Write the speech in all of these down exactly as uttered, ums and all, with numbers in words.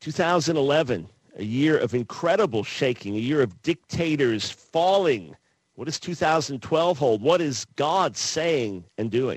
two thousand eleven, a year of incredible shaking, a year of dictators falling. What does two thousand twelve hold? What is God saying and doing?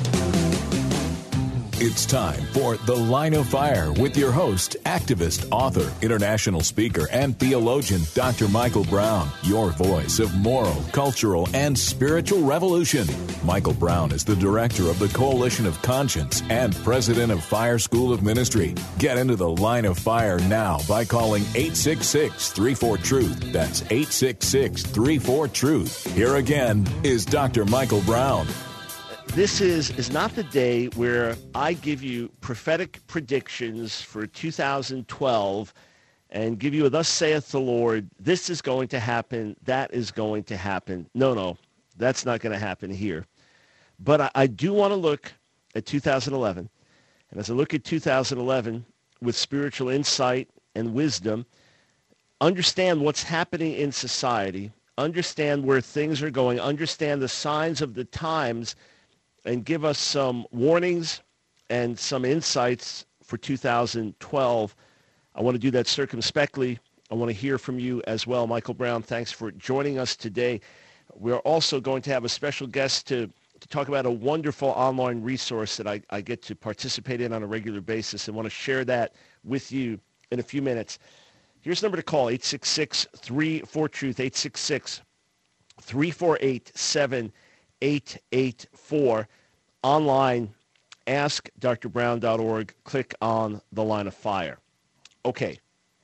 It's time for The Line of Fire with your host, activist, author, international speaker, and theologian, Doctor Michael Brown, your voice of moral, cultural, and spiritual revolution. Michael Brown is the director of the Coalition of Conscience and president of Fire School of Ministry. Get into The Line of Fire now by calling eight six six, three four, truth. That's eight six six, three four, truth. Here again is Doctor Michael Brown. This is, is not the day where I give you prophetic predictions for two thousand twelve and give you a thus saith the Lord, this is going to happen, that is going to happen. No, no, that's not going to happen here. But I, I do want to look at two thousand eleven. And as I look at two thousand eleven with spiritual insight and wisdom, understand what's happening in society, understand where things are going, understand the signs of the times, and give us some warnings and some insights for two thousand twelve. I want to do that circumspectly. I want to hear from you as well. Michael Brown, thanks for joining us today. We're also going to have a special guest to, to talk about a wonderful online resource that I, I get to participate in on a regular basis and want to share that with you in a few minutes. Here's the number to call, eight six six, three four, truth, eight six six, three four eight, seven eight eight four. Online, ask dr brown dot org. Click on the Line of Fire. Okay.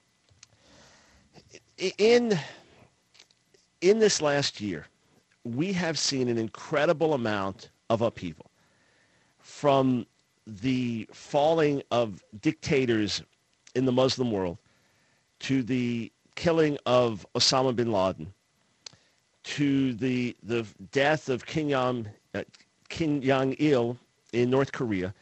In, in this last year, we have seen an incredible amount of upheaval. From the falling of dictators in the Muslim world to the killing of Osama bin Laden, to the the death of Kim Jong, uh, Kim Jong-il in North Korea,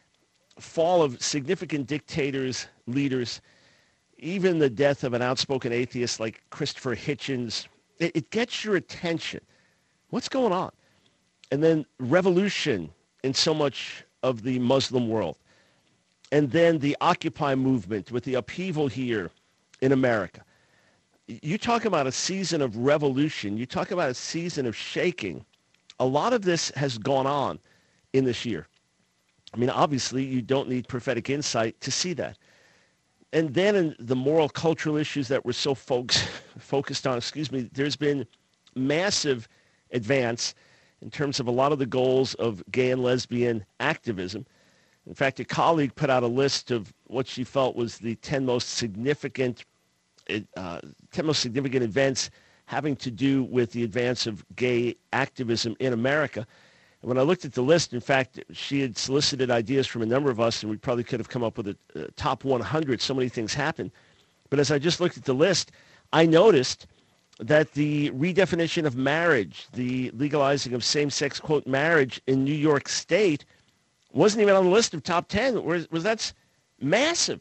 fall of significant dictators, leaders, even the death of an outspoken atheist like Christopher Hitchens. It, it gets your attention. What's going on? And then revolution in so much of the Muslim world. And then the Occupy movement with the upheaval here in America. You talk about a season of revolution. You talk about a season of shaking. A lot of this has gone on in this year. I mean, obviously, you don't need prophetic insight to see that. And then in the moral, cultural issues that we're so folks focused on, excuse me, there's been massive advance in terms of a lot of the goals of gay and lesbian activism. In fact, a colleague put out a list of what she felt was the ten most significant uh, ten most significant events having to do with the advance of gay activism in America. And when I looked at the list, in fact, she had solicited ideas from a number of us, and we probably could have come up with a, a top one hundred. So many things happened. But as I just looked at the list, I noticed that the redefinition of marriage, the legalizing of same-sex, quote, marriage in New York State wasn't even on the list of top ten. Was, was that's massive.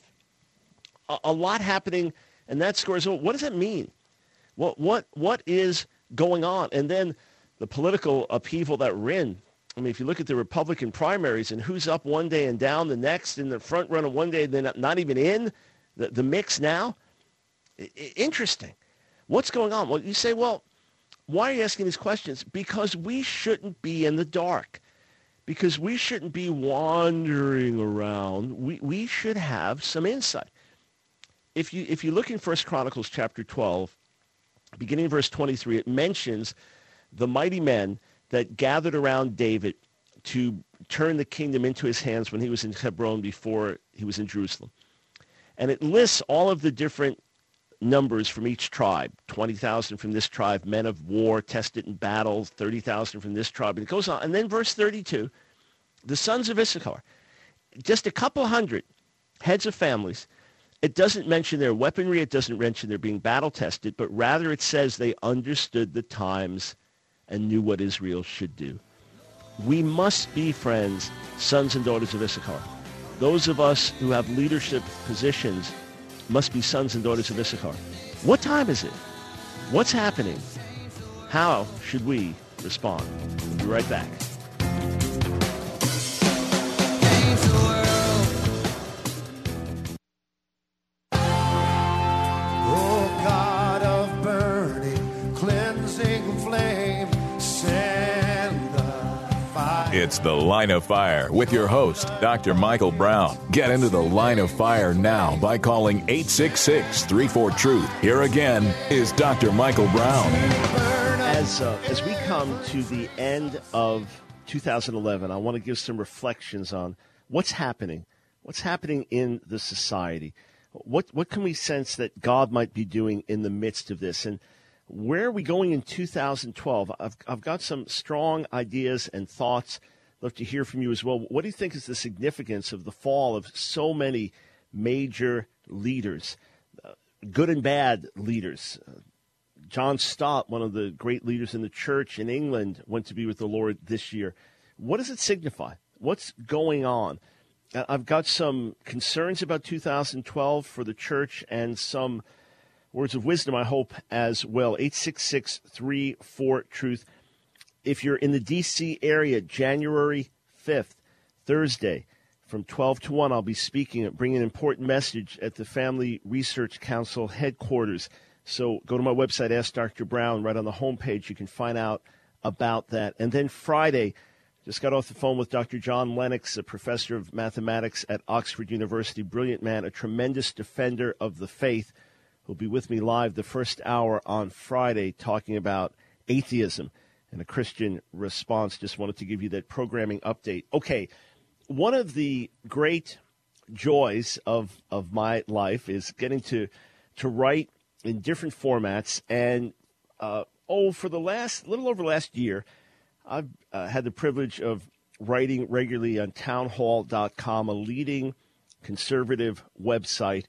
A, a lot happening, and that scores. What does that mean? What what what is going on? And then the political upheaval that we're in. I mean, if you look at the Republican primaries and who's up one day and down the next, in the front runner one day, then not even in the, the mix now. I, interesting. What's going on? Well, you say, well, why are you asking these questions? Because we shouldn't be in the dark. Because we shouldn't be wandering around. We we should have some insight. If you if you look in First Chronicles chapter twelve, beginning verse twenty-three, it mentions the mighty men that gathered around David to turn the kingdom into his hands when he was in Hebron before he was in Jerusalem. And it lists all of the different numbers from each tribe. twenty thousand from this tribe, men of war, tested in battle, thirty thousand from this tribe. And it goes on. And then verse thirty-two, the sons of Issachar, just a couple hundred heads of families. It doesn't mention their weaponry. It doesn't mention their being battle-tested, but rather it says they understood the times and knew what Israel should do. We must be, friends, sons and daughters of Issachar. Those of us who have leadership positions must be sons and daughters of Issachar. What time is it? What's happening? How should we respond? We'll be right back. It's The Line of Fire with your host, Doctor Michael Brown. Get into the Line of Fire now by calling eight six six, three four, truth. Here again is Doctor Michael Brown. As, uh, as we come to the end of two thousand eleven, I want to give some reflections on what's happening. What's happening in the society? What what can we sense that God might be doing in the midst of this? And where are we going in two thousand twelve? I've I've got some strong ideas and thoughts. I'd love to hear from you as well. What do you think is the significance of the fall of so many major leaders, uh, good and bad leaders? Uh, John Stott, one of the great leaders in the church in England, went to be with the Lord this year. What does it signify? What's going on? I've got some concerns about two thousand twelve for the church and some words of wisdom, I hope, as well. eight six six, three four, truth. If you're in the D C area, January fifth, Thursday, from twelve to one, I'll be speaking, bringing an important message at the Family Research Council headquarters. So go to my website, Ask Doctor Brown. Right on the homepage, you can find out about that. And then Friday, just got off the phone with Doctor John Lennox, a professor of mathematics at Oxford University. Brilliant man, a tremendous defender of the faith, who'll be with me live the first hour on Friday talking about atheism and a Christian response. Just wanted to give you that programming update. Okay, one of the great joys of, of my life is getting to, to write in different formats. And, uh, oh, for the last, little over the last year, I've uh, had the privilege of writing regularly on townhall dot com, a leading conservative website.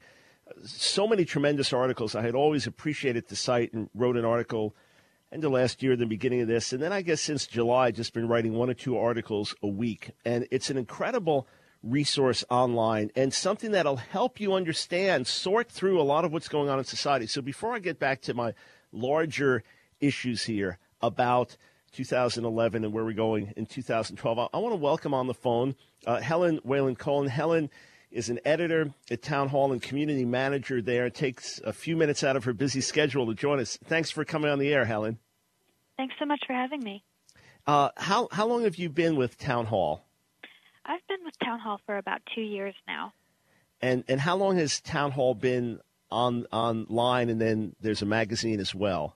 So many tremendous articles. I had always appreciated the site and wrote an article end of last year, the beginning of this. And then I guess since July, I've just been writing one or two articles a week. And it's an incredible resource online and something that'll help you understand, sort through a lot of what's going on in society. So before I get back to my larger issues here about two thousand eleven and where we're going in two thousand twelve, I, I want to welcome on the phone uh, Helen Whalen-Cohen. Helen is an editor at Town Hall and community manager there. It takes a few minutes out of her busy schedule to join us. Thanks for coming on the air, Helen. Thanks so much for having me. Uh, how how long have you been with Town Hall? I've been with Town Hall for about two years now. And and how long has Town Hall been on online, and then there's a magazine as well?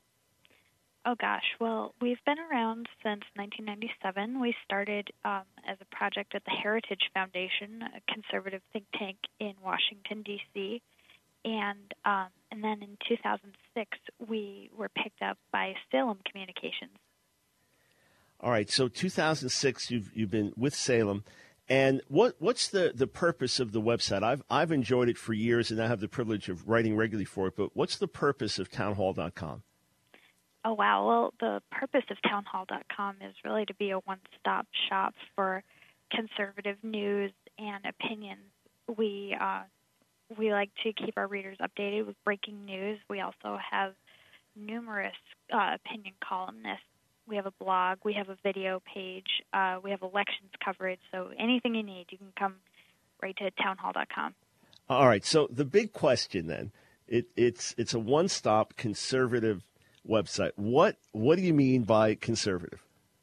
Oh, gosh. Well, we've been around since nineteen ninety-seven. We started um, as a project at the Heritage Foundation, a conservative think tank in Washington, D C And um, and then in two thousand six, we were picked up by Salem Communications. All right. So two thousand six, you've you've been with Salem. And what what's the, the purpose of the website? I've I've enjoyed it for years, and I have the privilege of writing regularly for it. But what's the purpose of townhall dot com? Oh, wow. Well, the purpose of townhall dot com is really to be a one-stop shop for conservative news and opinions. We uh, we like to keep our readers updated with breaking news. We also have numerous uh, opinion columnists. We have a blog. We have a video page. Uh, we have elections coverage. So anything you need, you can come right to townhall dot com. All right. So the big question then, it, it's it's a one-stop conservative website. What what do you mean by conservative?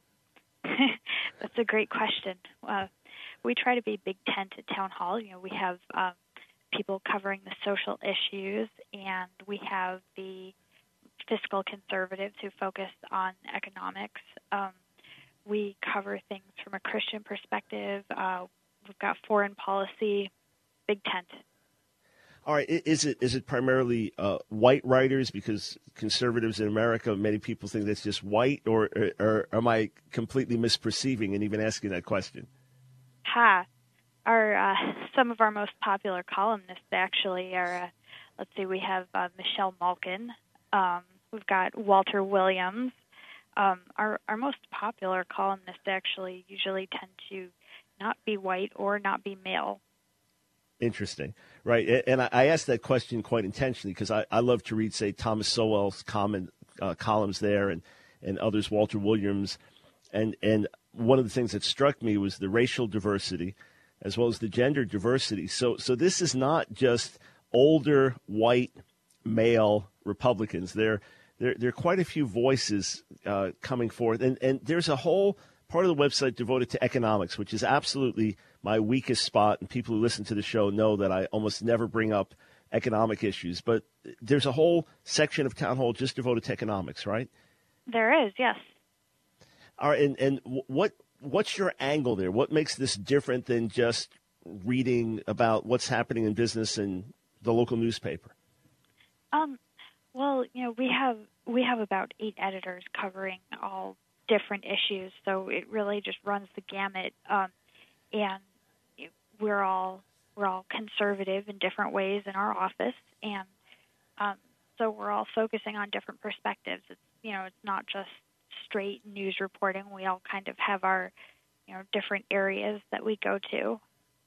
That's a great question. Uh, we try to be Big Tent at Town Hall. You know, we have um, people covering the social issues, and we have the fiscal conservatives who focus on economics. Um, we cover things from a Christian perspective. Uh, we've got foreign policy, Big Tent. All right. Is it is it primarily uh, white writers? Because conservatives in America, many people think that's just white, or, or, or am I completely misperceiving and even asking that question? Ha. Our uh, some of our most popular columnists actually are, uh, let's see, we have uh, Michelle Malkin. Um, we've got Walter Williams. Um, our, our most popular columnists actually usually tend to not be white or not be male. Interesting. Right. And I asked that question quite intentionally because I, I love to read, say, Thomas Sowell's comment, uh, columns there and, and others, Walter Williams. And, and one of the things that struck me was the racial diversity as well as the gender diversity. So, so this is not just older, white, male Republicans. There, there, there are quite a few voices uh, coming forth. And, and there's a whole part of the website devoted to economics, which is absolutely my weakest spot. And people who listen to the show know that I almost never bring up economic issues. But there's a whole section of Town Hall just devoted to economics, right? There is, yes. All right, and, and what what's your angle there? What makes this different than just reading about what's happening in business in the local newspaper? Um, well, you know, we have we have about eight editors covering all different issues, so it really just runs the gamut. Um, and we're all we're all conservative in different ways in our office, and um, so we're all focusing on different perspectives. It's you know, it's not just straight news reporting. We all kind of have our you know different areas that we go to.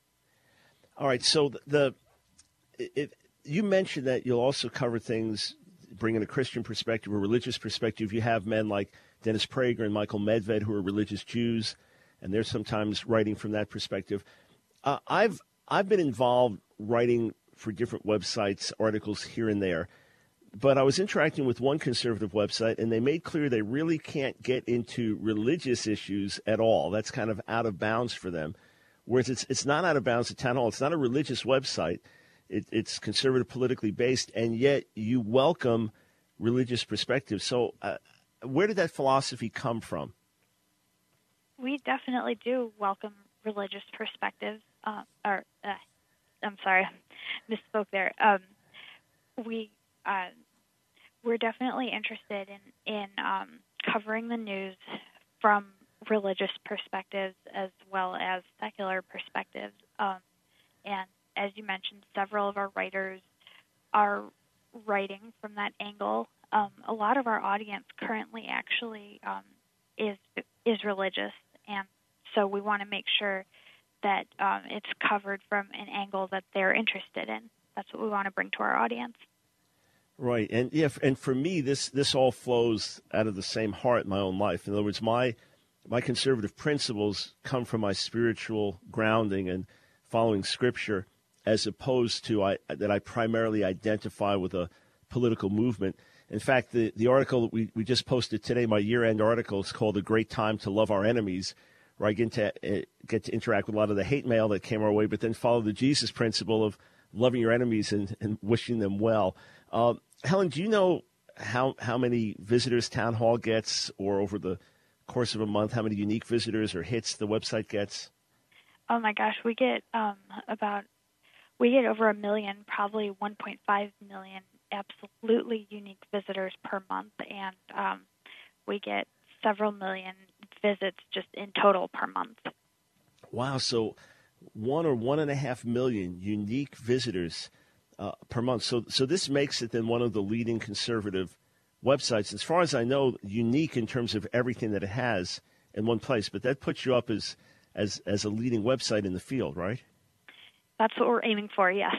All right, so the if you mentioned that you'll also cover things, bring in a Christian perspective, a religious perspective. You have men like Dennis Prager and Michael Medved who are religious Jews, and they're sometimes writing from that perspective. Uh, I've I've been involved writing for different websites, articles here and there, but I was interacting with one conservative website, and they made clear they really can't get into religious issues at all. That's kind of out of bounds for them. Whereas it's it's not out of bounds at Town Hall. It's not a religious website. It, it's conservative, politically based, and yet you welcome religious perspectives. So uh, where did that philosophy come from? We definitely do welcome religious perspectives. Uh, or uh, I'm sorry, misspoke there. Um, we uh, we're definitely interested in in um, covering the news from religious perspectives as well as secular perspectives. Um, and as you mentioned, several of our writers are writing from that angle. Um, a lot of our audience currently actually um, is is religious, and so we want to make sure that um, it's covered from an angle that they're interested in. That's what we want to bring to our audience. Right, and yeah, and for me, this this all flows out of the same heart in my own life. In other words, my my conservative principles come from my spiritual grounding and following Scripture, as opposed to I, that I primarily identify with a political movement. In fact, the, the article that we, we just posted today, my year-end article, is called A Great Time to Love Our Enemies, where I get to, uh, get to interact with a lot of the hate mail that came our way, but then follow the Jesus principle of loving your enemies and, and wishing them well. Uh, Helen, do you know how, how many visitors Town Hall gets, or over the course of a month, how many unique visitors or hits the website gets? Oh, my gosh, we get um, about We get over a million, probably one point five million absolutely unique visitors per month, and um, we get several million visits just in total per month. Wow, so one or one and a half million unique visitors uh, per month. So, so this makes it then one of the leading conservative websites, as far as I know, unique in terms of everything that it has in one place. But that puts you up as as as a leading website in the field, right? That's what we're aiming for, yes.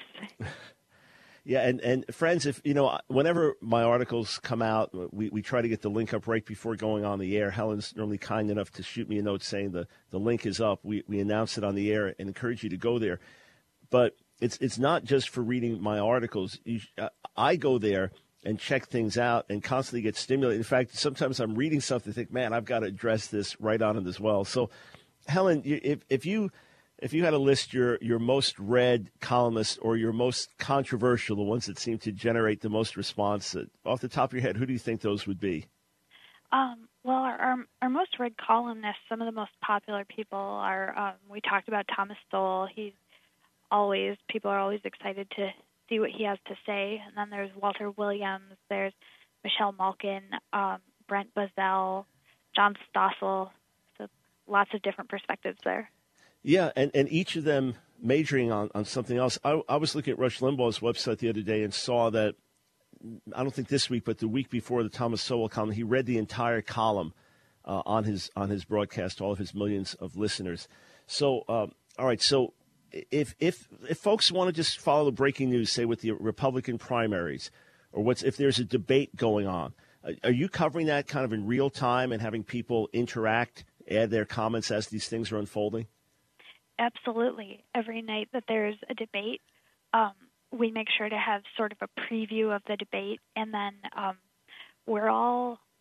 Yeah, and, and friends, if you know, whenever my articles come out, we, we try to get the link up right before going on the air. Helen's normally kind enough to shoot me a note saying the, the link is up. We we announce it on the air and encourage you to go there. But it's it's not just for reading my articles. You, uh, I go there and check things out and constantly get stimulated. In fact, sometimes I'm reading something and think, man, I've got to address this right on it as well. So, Helen, you, if if you if you had to list your, your most read columnists or your most controversial, the ones that seem to generate the most response, uh, off the top of your head, who do you think those would be? Um, well, our, our our most read columnists, some of the most popular people are. Um, we talked about Thomas Sowell. He's always people are always excited to see what he has to say. And then there's Walter Williams. There's Michelle Malkin, um, Brent Bozell, John Stossel. So lots of different perspectives there. Yeah, and, and each of them majoring on, on something else. I, I was looking at Rush Limbaugh's website the other day and saw that, I don't think this week, but the week before the Thomas Sowell column, he read the entire column uh, on his on his broadcast to all of his millions of listeners. So, um, all right, so if if if folks want to just follow the breaking news, say with the Republican primaries, or what's if there's a debate going on, are you covering that kind of in real time and having people interact, add their comments as these things are unfolding? Absolutely. Every night that there's a debate, um, we make sure to have sort of a preview of the debate, and then um, we're all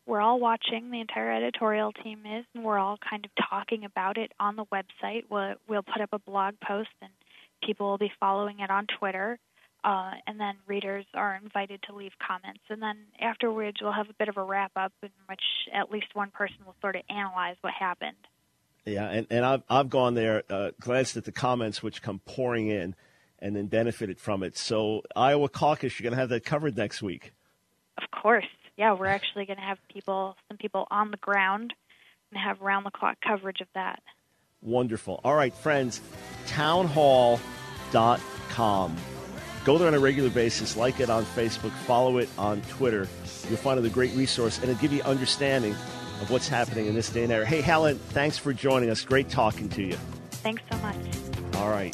we're all watching. The entire editorial team is, and we're all kind of talking about it on the website. We'll, we'll put up a blog post, and people will be following it on Twitter. Uh, and then readers are invited to leave comments. And then afterwards, we'll have a bit of a wrap-up in which at least one person will sort of analyze what happened. Yeah, and, and I've, I've gone there, uh, glanced at the comments which come pouring in, and then benefited from it. So Iowa caucus, you're going to have that covered next week. Of course. Yeah, we're actually going to have people, some people on the ground and have round-the-clock coverage of that. Wonderful. All right, friends, townhall dot com. Go there on a regular basis, like it on Facebook, follow it on Twitter. You'll find it a great resource, and it'll give you understanding of what's happening in this day and era. Hey, Helen, thanks for joining us. Great talking to you. Thanks so much. All right.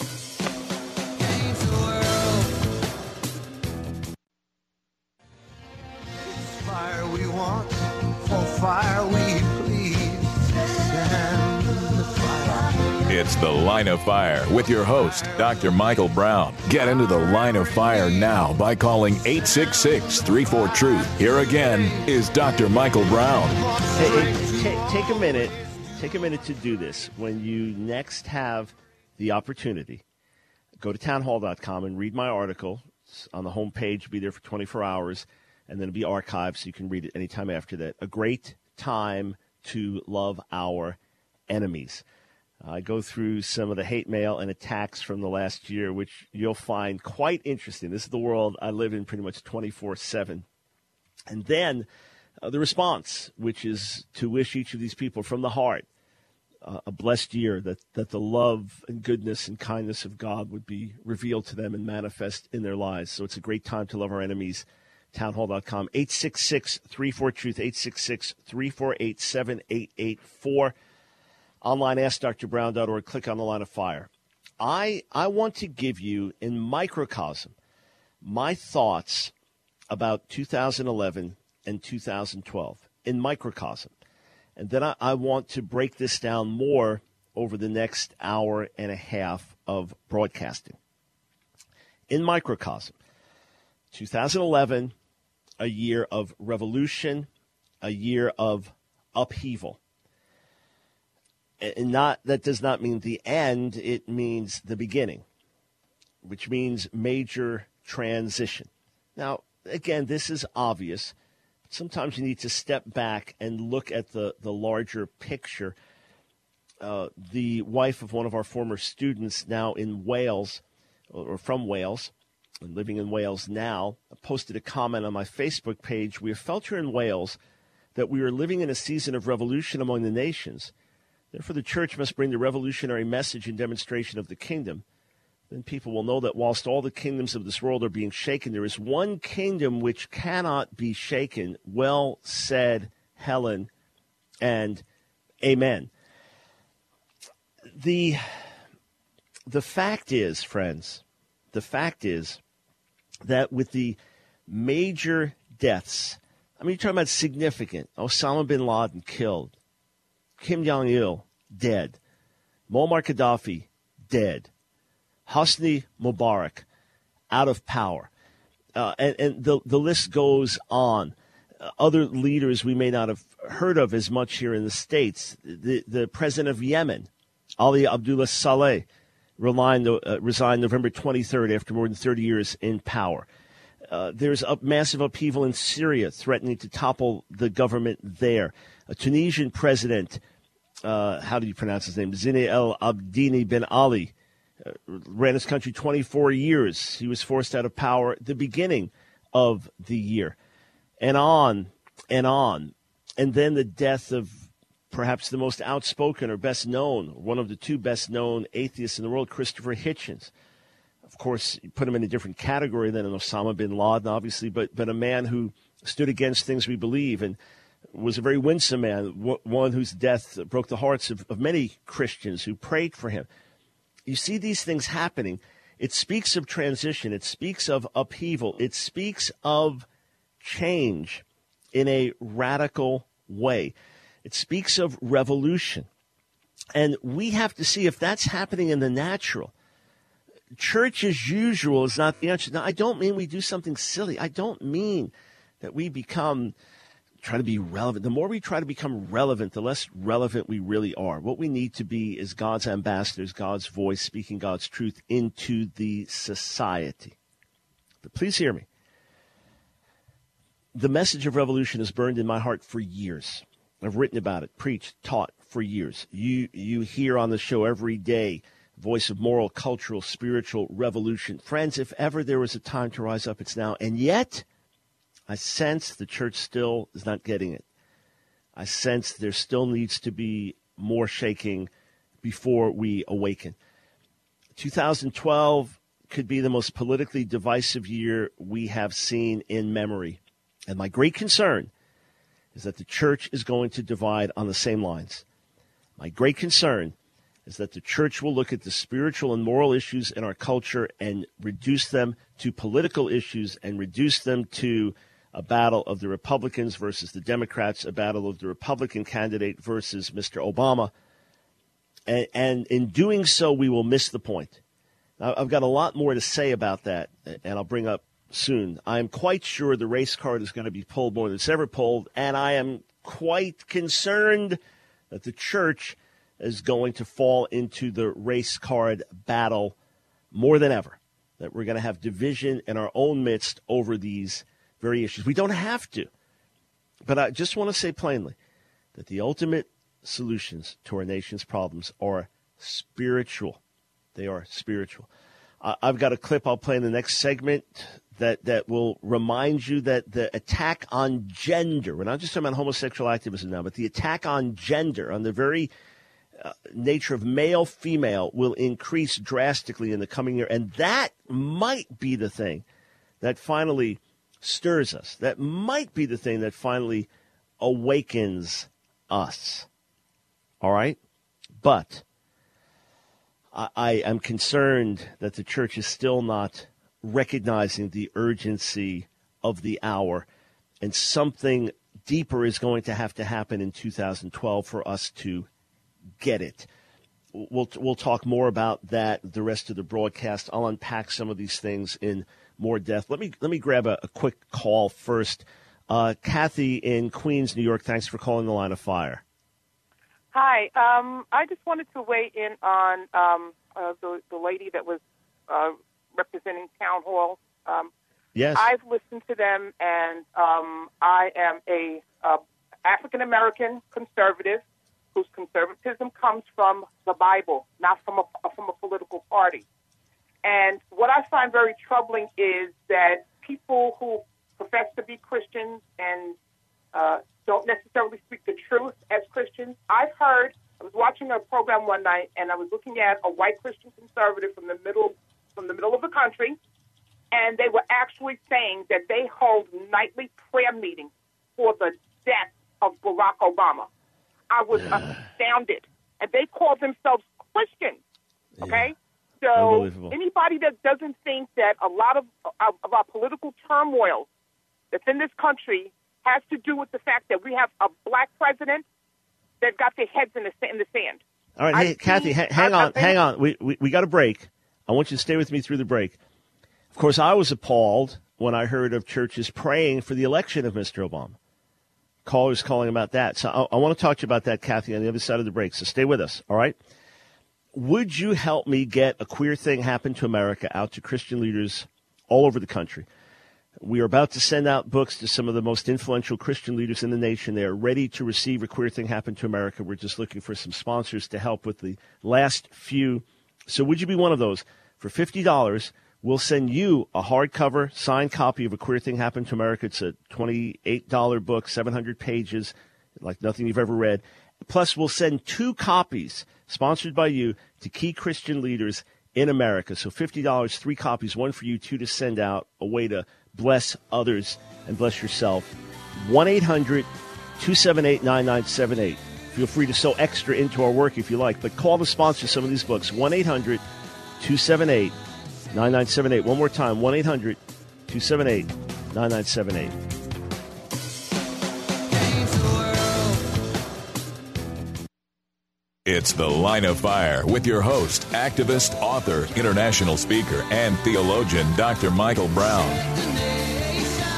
Fire we want, for fire we please. Stand the fire. It's The Line of Fire with your host, Doctor Michael Brown. Get into the Line of Fire now by calling eight six six, three four, truth. Here again is Doctor Michael Brown. Hey, hey, take a minute. Take a minute to do this. When you next have the opportunity, go to townhall dot com and read my article. It's on the homepage. It'll be there for twenty-four hours, and then it'll be archived so you can read it anytime after that. A great time to love our enemies. I go through some of the hate mail and attacks from the last year, which you'll find quite interesting. This is the world I live in pretty much twenty-four seven. And then uh, the response, which is to wish each of these people from the heart uh, a blessed year, that, that the love and goodness and kindness of God would be revealed to them and manifest in their lives. So it's a great time to love our enemies. townhall dot com, eight six six, three four, truth, eight six six, three four eight, seven eight eight four. Online, ask dr brown dot org. Click on the Line of Fire. I I want to give you, in microcosm, my thoughts about two thousand eleven and two thousand twelve, in microcosm. And then I, I want to break this down more over the next hour and a half of broadcasting. In microcosm, two thousand eleven, a year of revolution, a year of upheaval. And not that does not mean the end, it means the beginning, which means major transition. Now, again, this is obvious. But sometimes you need to step back and look at the, the larger picture. Uh, the wife of one of our former students now in Wales, or from Wales, and living in Wales now, posted a comment on my Facebook page. We have felt here in Wales that we are living in a season of revolution among the nations. Therefore, the church must bring the revolutionary message and demonstration of the kingdom. Then people will know that whilst all the kingdoms of this world are being shaken, there is one kingdom which cannot be shaken. Well said, Helen, and amen. The, the fact is, friends, the fact is that with the major deaths, I mean, you're talking about significant, Osama bin Laden killed, Kim Jong-il, dead. Muammar Gaddafi, dead. Hosni Mubarak, out of power. Uh, and and the, the list goes on. Uh, other leaders we may not have heard of as much here in the States. The, the president of Yemen, Ali Abdullah Saleh, resigned, uh, resigned November twenty-third after more than thirty years in power. Uh, there's a massive upheaval in Syria threatening to topple the government there. A Tunisian president, uh, how do you pronounce his name? Zine El Abidine Ben Ali, uh, ran his country twenty-four years. He was forced out of power at the beginning of the year. And on and on. And then the death of perhaps the most outspoken or best known, one of the two best known atheists in the world, Christopher Hitchens. Of course, you put him in a different category than an Osama bin Laden, obviously, but, but a man who stood against things we believe and was a very winsome man, one whose death broke the hearts of, of many Christians who prayed for him. You see these things happening. It speaks of transition. It speaks of upheaval. It speaks of change in a radical way. It speaks of revolution. And we have to see if that's happening in the natural. Church as usual is not the answer. Now, I don't mean we do something silly. I don't mean that we become try to be relevant. The more we try to become relevant, the less relevant we really are. What we need to be is God's ambassadors, God's voice, speaking God's truth into the society. But please hear me. The message of revolution is burned in my heart for years. I've written about it, preached, taught for years. You you hear on the show every day, voice of moral, cultural, spiritual revolution. Friends, if ever there was a time to rise up, it's now. And yet, I sense the church still is not getting it. I sense there still needs to be more shaking before we awaken. two thousand twelve could be the most politically divisive year we have seen in memory. And my great concern is that the church is going to divide on the same lines. My great concern is that the church will look at the spiritual and moral issues in our culture and reduce them to political issues and reduce them to a battle of the Republicans versus the Democrats, a battle of the Republican candidate versus Mister Obama. And, and in doing so, we will miss the point. Now, I've got a lot more to say about that, and I'll bring up soon. I'm quite sure the race card is going to be pulled more than it's ever pulled, and I am quite concerned that the church is going to fall into the race card battle more than ever, that we're going to have division in our own midst over these very issues. We don't have to, but I just want to say plainly that the ultimate solutions to our nation's problems are spiritual. They are spiritual. Uh, I've got a clip I'll play in the next segment that, that will remind you that the attack on gender, we're not just talking about homosexual activism now, but the attack on gender, on the very uh, nature of male-female, will increase drastically in the coming year. And that might be the thing that finally stirs us. That might be the thing that finally awakens us. All right? But I, I am concerned that the church is still not recognizing the urgency of the hour, and something deeper is going to have to happen in two thousand twelve for us to get it. We'll we'll talk more about that the rest of the broadcast. I'll unpack some of these things in more depth. Let me let me grab a, a quick call first. Uh, Kathy in Queens, New York. Thanks for calling the Line of Fire. Hi. Um, I just wanted to weigh in on um, uh, the the lady that was uh, representing Town Hall. Um, yes. I've listened to them, and um, I am a uh, African American conservative whose conservatism comes from the Bible, not from a from a political party. And what I find very troubling is that people who profess to be Christians and uh, don't necessarily speak the truth as Christians. I've heard, I was watching a program one night, and I was looking at a white Christian conservative from the middle from the middle of the country, and they were actually saying that they hold nightly prayer meetings for the death of Barack Obama. I was yeah. astounded. And they call themselves Christians, okay? Yeah. So anybody that doesn't think that a lot of, of, of our political turmoil that's in this country has to do with the fact that we have a black president, they've got their heads in the, in the sand. All right, hey, I've Kathy, seen, hang I've, on, I've hang on. We, we we got a break. I want you to stay with me through the break. Of course, I was appalled when I heard of churches praying for the election of Mister Obama. Callers calling about that. So I, I want to talk to you about that, Kathy, on the other side of the break. So stay with us, all right? Would you help me get A Queer Thing Happened to America out to Christian leaders all over the country? We are about to send out books to some of the most influential Christian leaders in the nation. They are ready to receive A Queer Thing Happened to America. We're just looking for some sponsors to help with the last few. So would you be one of those? For fifty dollars, we'll send you a hardcover, signed copy of A Queer Thing Happened to America. It's a twenty-eight dollars book, seven hundred pages, like nothing you've ever read. Plus, we'll send two copies, sponsored by you, to key Christian leaders in America. So fifty dollars, three copies, one for you, two to send out, a way to bless others and bless yourself. one eight hundred two seven eight nine nine seven eight. Feel free to sew extra into our work if you like, but call to sponsor some of these books. one eight hundred two seven eight nine nine seven eight. One more time, one eight hundred two seven eight nine nine seven eight. It's The Line of Fire with your host, activist, author, international speaker, and theologian, Doctor Michael Brown.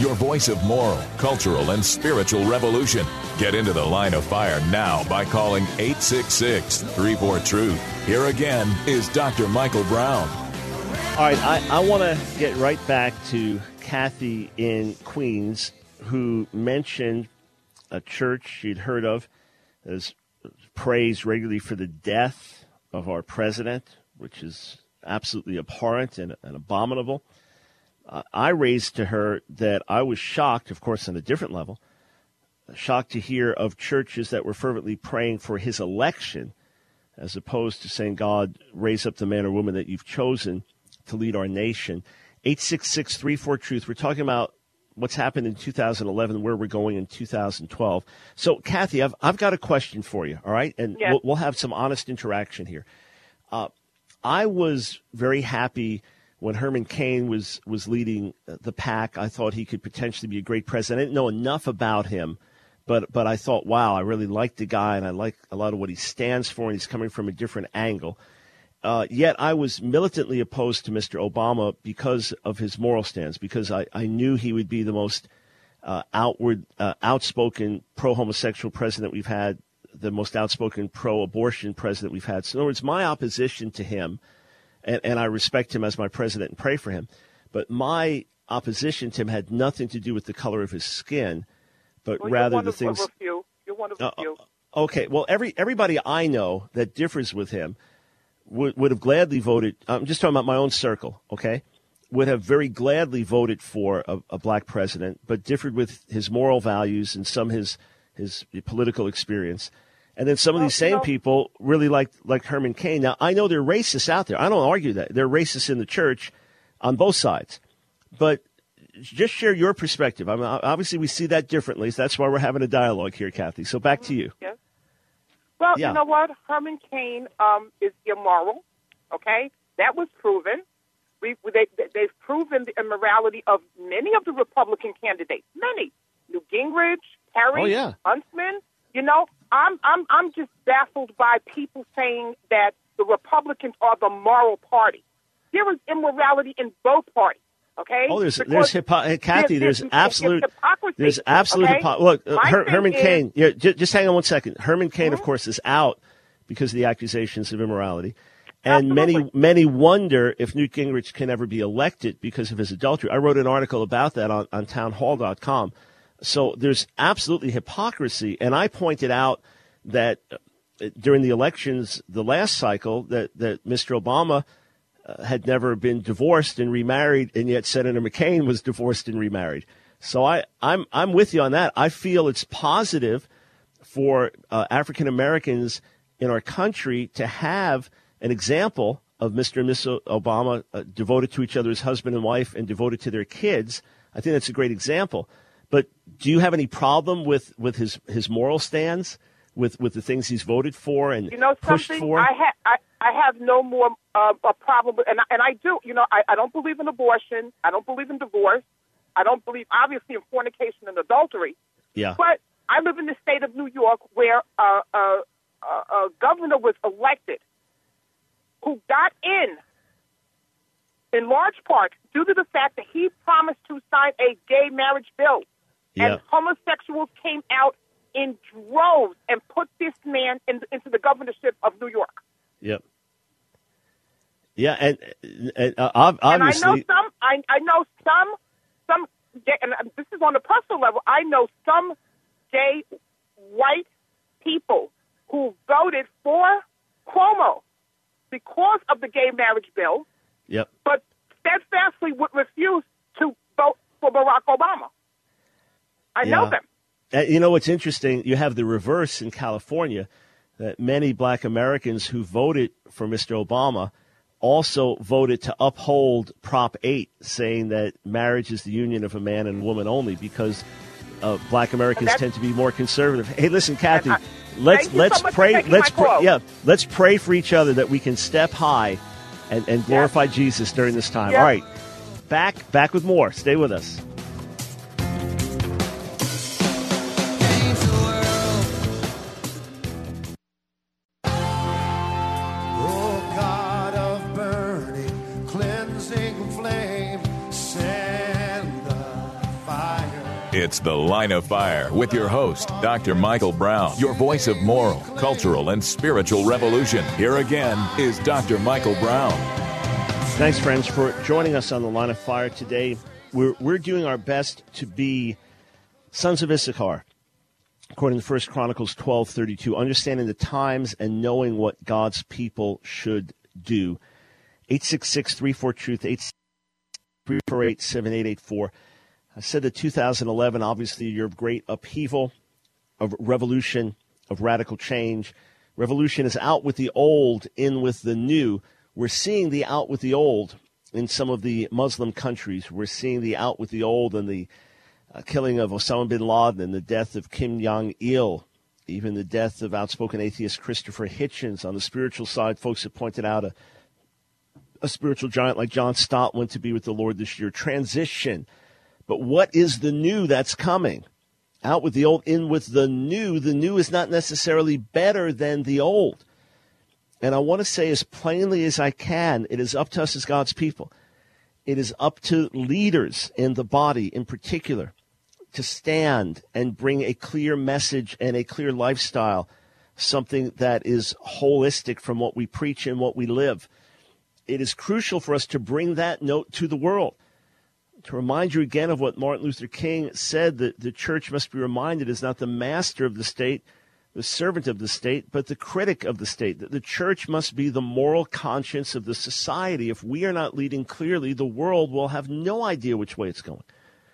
your voice of moral, cultural, and spiritual revolution. Get into the Line of Fire now by calling eight six six, three four, truth. Here again is Doctor Michael Brown. All right, I, I want to get right back to Kathy in Queens, who mentioned a church she'd heard of as prays regularly for the death of our president, which is absolutely abhorrent and, and abominable. Uh, I raised to her that I was shocked, of course, on a different level, shocked to hear of churches that were fervently praying for his election, as opposed to saying, God, raise up the man or woman that you've chosen to lead our nation. eight six six, three four, truth. We're talking about what's happened in two thousand eleven, where we're going in two thousand twelve. So, Kathy, I've, I've got a question for you, all right? And yes. we'll, we'll have some honest interaction here. Uh, I was very happy when Herman Cain was, was leading the pack. I thought he could potentially be a great president. I didn't know enough about him, but but I thought, wow, I really like the guy, and I like a lot of what he stands for, and he's coming from a different angle. Uh, yet I was militantly opposed to Mister Obama because of his moral stance, because I, I knew he would be the most uh, outward, uh, outspoken pro-homosexual president we've had, the most outspoken pro-abortion president we've had. So in other words, my opposition to him, and, and I respect him as my president and pray for him, but my opposition to him had nothing to do with the color of his skin, but well, rather you're one the of, things. Of a few. You're one of a uh, few. Okay, well, every everybody I know that differs with him would, would have gladly voted. I'm just talking about my own circle, okay? Would have very gladly voted for a, a black president, but differed with his moral values and some his his political experience. And then some of Well, these same you know- people really liked like Herman Cain. Now, I know there are racists out there. I don't argue that. There are racists in the church on both sides. But just share your perspective. I mean, obviously, we see that differently. So that's why we're having a dialogue here, Kathy. So back to you. Yes. Well, Yeah. you know what? Herman Cain um, is immoral, okay? That was proven. We, they, they've proven the immorality of many of the Republican candidates, many. Newt Gingrich, Perry, Oh, yeah. Huntsman. You know, I'm, I'm, I'm just baffled by people saying that the Republicans are the moral party. There is immorality in both parties. Okay. Oh, there's Because there's hypo- Kathy. There's, there's- absolute there's hypocrisy, there's absolute okay? hypo- look. Uh, My Her- thing Herman is- Cain. Yeah, j- just hang on one second. Herman Cain, of Mhm. course, is out because of the accusations of immorality, and many Absolutely. many wonder if Newt Gingrich can ever be elected because of his adultery. I wrote an article about that on on town hall dot com. So there's absolutely hypocrisy, and I pointed out that uh, during the elections, the last cycle, that that Mister Obama Uh, had never been divorced and remarried, and yet Senator McCain was divorced and remarried. So I, I'm I'm with you on that. I feel it's positive for uh, African Americans in our country to have an example of Mister and Missus Obama uh, devoted to each other as husband and wife and devoted to their kids. I think that's a great example. But do you have any problem with, with his, his moral stands, with, with the things he's voted for and You know pushed something? for? I, ha- I I have no more uh, a problem with, and I, and I do. You know, I, I don't believe in abortion. I don't believe in divorce. I don't believe, obviously, in fornication and adultery. yeah. But I live in the state of New York, where uh, uh, uh, a governor was elected who got in, in large part, due to the fact that he promised to sign a gay marriage bill, Yeah. and homosexuals came out in droves and put this man in, into the governorship of New York. Yep. Yeah, and, and uh, ob- obviously, And I know some. I, I know some. Some. Gay, and this is on a personal level. I know some gay white people who voted for Cuomo because of the gay marriage bill, yep. but steadfastly would refuse to vote for Barack Obama. I know Yeah. them. Uh, you know what's interesting? You have the reverse in California, that many black Americans who voted for Mister Obama also voted to uphold Prop eight, saying that marriage is the union of a man and woman only, because uh, black Americans that's- tend to be more conservative. Hey, listen, Kathy, I- let's thank you let's so much for pray. taking Let's my call. pray. Yeah, let's pray for each other that we can step high and, and glorify Jesus during this time. Yeah. All right, back back with more. Stay with us. Oh, God of burning, cleansing flame, send the fire. It's The Line of Fire with your host, Doctor Michael Brown, your voice of moral, cultural, and spiritual revolution. Here again is Doctor Michael Brown. Thanks, friends, for joining us on The Line of Fire today. We're, we're doing our best to be sons of Issachar, according to First Chronicles twelve thirty-two, understanding the times and knowing what God's people should do. eight six six, three four, truth, eight six six, three four eight, seven eight eight four. I said that two thousand eleven, obviously, a year of great upheaval, of revolution, of radical change. Revolution is out with the old, in with the new. We're seeing the out with the old in some of the Muslim countries. We're seeing the out with the old and the uh, killing of Osama bin Laden and the death of Kim Jong-il, even the death of outspoken atheist Christopher Hitchens. On the spiritual side, folks have pointed out a, a spiritual giant like John Stott went to be with the Lord this year. Transition. But what is the new that's coming? Out with the old, in with the new. The new is not necessarily better than the old. And I want to say as plainly as I can, it is up to us as God's people. It is up to leaders in the body in particular to stand and bring a clear message and a clear lifestyle, something that is holistic from what we preach and what we live. It is crucial for us to bring that note to the world. To remind you again of what Martin Luther King said, that the church must be reminded is not the master of the state, the servant of the state, but the critic of the state. That the church must be the moral conscience of the society. If we are not leading clearly, the world will have no idea which way it's going.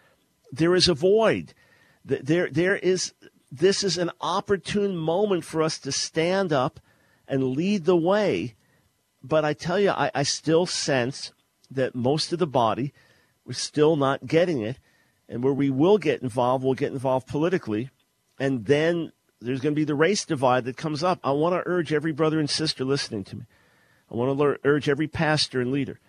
There is a void. There, there is, this is an opportune moment for us to stand up and lead the way. But I tell you, I, I still sense that most of the body, we're still not getting it. And where we will get involved, we'll get involved politically. And then there's going to be the race divide that comes up. I want to urge every brother and sister listening to me. I want to urge every pastor and leader.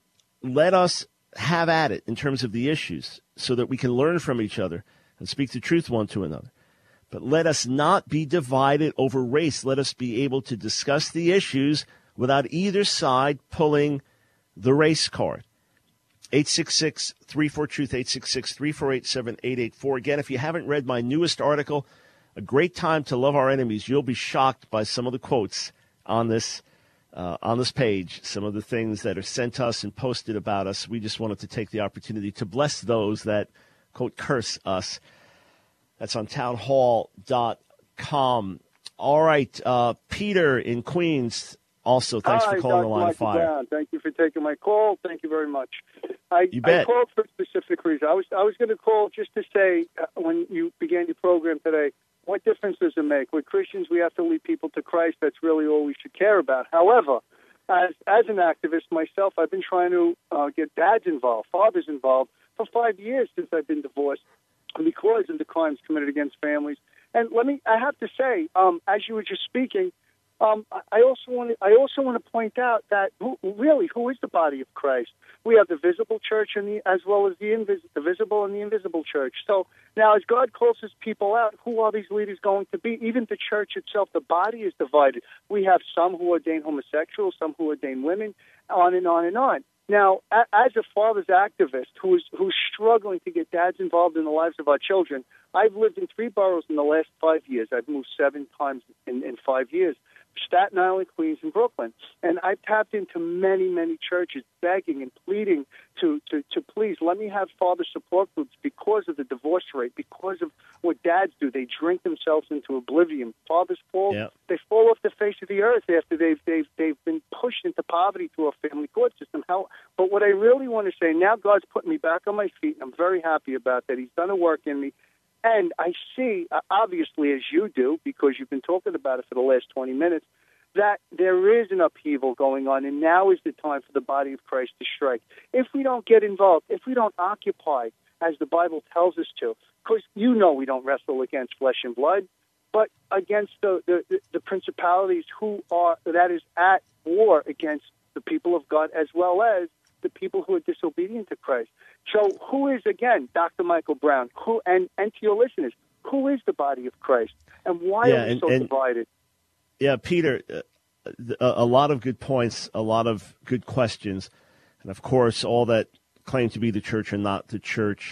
Let us have at it in terms of the issues so that we can learn from each other and speak the truth one to another. But let us not be divided over race. Let us be able to discuss the issues without either side pulling the race card. eight six six, three four, truth, eight six six, three four eight, seven eight eight four. Again, if you haven't read my newest article, A Great Time to Love Our Enemies, you'll be shocked by some of the quotes on this uh, on this page, some of the things that are sent to us and posted about us. We just wanted to take the opportunity to bless those that, quote, curse us. That's on town hall dot com. All right, uh, Peter in Queens. Also, thanks Hi, for calling Doctor the Line Michael of Fire. Brown. Thank you for taking my call. Thank you very much. I, you bet. I called for a specific reason. I was I was going to call just to say, uh, when you began your program today, what difference does it make? We're Christians. We have to lead people to Christ. That's really all we should care about. However, as as an activist myself, I've been trying to uh, get dads involved, fathers involved, for five years since I've been divorced, because of the crimes committed against families. And let me, I have to say, um, as you were just speaking, Um, I also want to. I also want to point out that who, really, who is the body of Christ? We have the visible church and the, as well as the, invis- the visible and the invisible church. So now, as God calls His people out, who are these leaders going to be? Even the church itself, the body is divided. We have some who ordain homosexuals, some who ordain women, on and on and on. Now, a- as a father's activist who is who's struggling to get dads involved in the lives of our children, I've lived in three boroughs in the last five years. I've moved seven times in, in five years. Staten Island, Queens, and Brooklyn. And I tapped into many, many churches begging and pleading to, to, to please let me have father support groups because of the divorce rate, because of what dads do. They drink themselves into oblivion. Fathers fall, yep. they fall off the face of the earth after they've, they've, they've been pushed into poverty through a family court system. How, but what I really want to say, now God's put me back on my feet, and I'm very happy about that. He's done a work in me. And I see, uh, obviously, as you do, because you've been talking about it for the last twenty minutes, that there is an upheaval going on, and now is the time for the body of Christ to strike. If we don't get involved, if we don't occupy, as the Bible tells us to, because you know we don't wrestle against flesh and blood, but against the, the, the principalities who are, that is at war against the people of God, as well as the people who are disobedient to Christ. So who is, again, Doctor Michael Brown, who, and, and to your listeners, who is the body of Christ, and why yeah, are we and, so and, divided? Yeah, Peter, uh, a, a lot of good points, a lot of good questions, and of course, all that claim to be the church are not the church.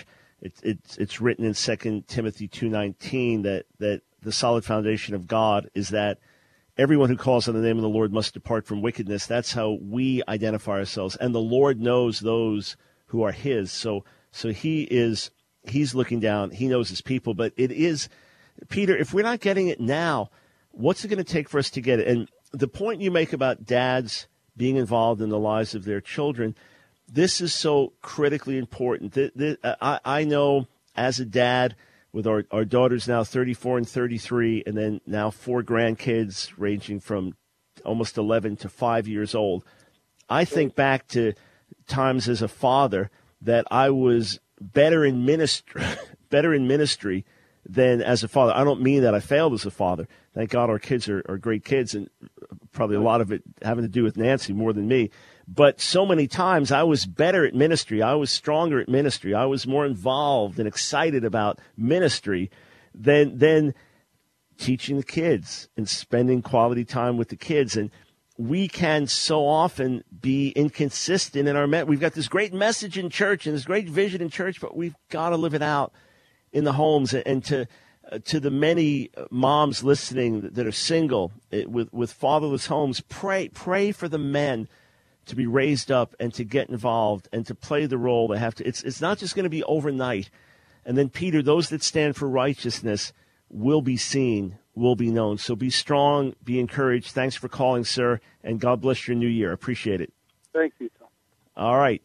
It's it's it's written in Second Timothy two nineteen that that the solid foundation of God is that everyone who calls on the name of the Lord must depart from wickedness. That's how we identify ourselves, and the Lord knows those who are His. So so He is He's looking down. He knows His people, but it is, Peter, if we're not getting it now, what's it going to take for us to get it? And the point you make about dads being involved in the lives of their children, this is so critically important. The, the, I, I know as a dad with our, our daughters now thirty-four and thirty-three, and then now four grandkids ranging from almost eleven to five years old, I think back to times as a father that I was better in ministry, better in ministry than as a father. I don't mean that I failed as a father. Thank God our kids are, are great kids, and probably a lot of it having to do with Nancy more than me. But so many times I was better at ministry. I was stronger at ministry. I was more involved and excited about ministry than than teaching the kids and spending quality time with the kids. And we can so often be inconsistent in our me- we've got this great message in church and this great vision in church, but we've got to live it out in the homes. And to uh, to the many moms listening that are single uh, with with fatherless homes, pray pray for the men to be raised up and to get involved and to play the role they have to. It's it's not just going to be overnight. And then, Peter, those that stand for righteousness will be seen, will be known. So be strong, be encouraged. Thanks for calling, sir, and God bless your new year. Appreciate it. Thank you, Tom. All right.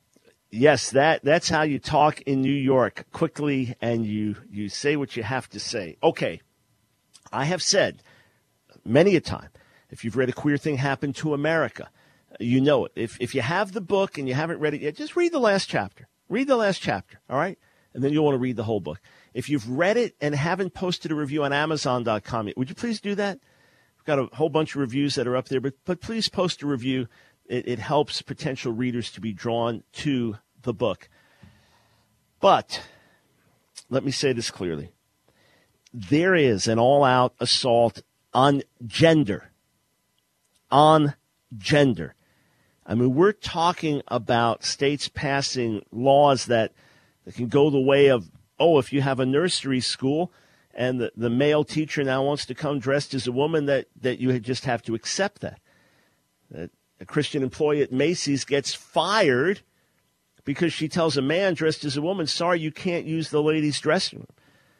Yes, that that's how you talk in New York, quickly, and you, you say what you have to say. Okay, I have said many a time, if you've read A Queer Thing Happened to America, you know it. If if you have the book and you haven't read it yet, just read the last chapter. Read the last chapter, all right? And then you'll want to read the whole book. If you've read it and haven't posted a review on Amazon dot com yet, would you please do that? We've got a whole bunch of reviews that are up there, but, but please post a review. It, it helps potential readers to be drawn to the book. But let me say this clearly. There is an all-out assault on gender. On gender. I mean, we're talking about states passing laws that, that can go the way of, oh, if you have a nursery school and the, the male teacher now wants to come dressed as a woman, that, that you just have to accept that. That a Christian employee at Macy's gets fired because she tells a man dressed as a woman, sorry, you can't use the ladies' dressing room.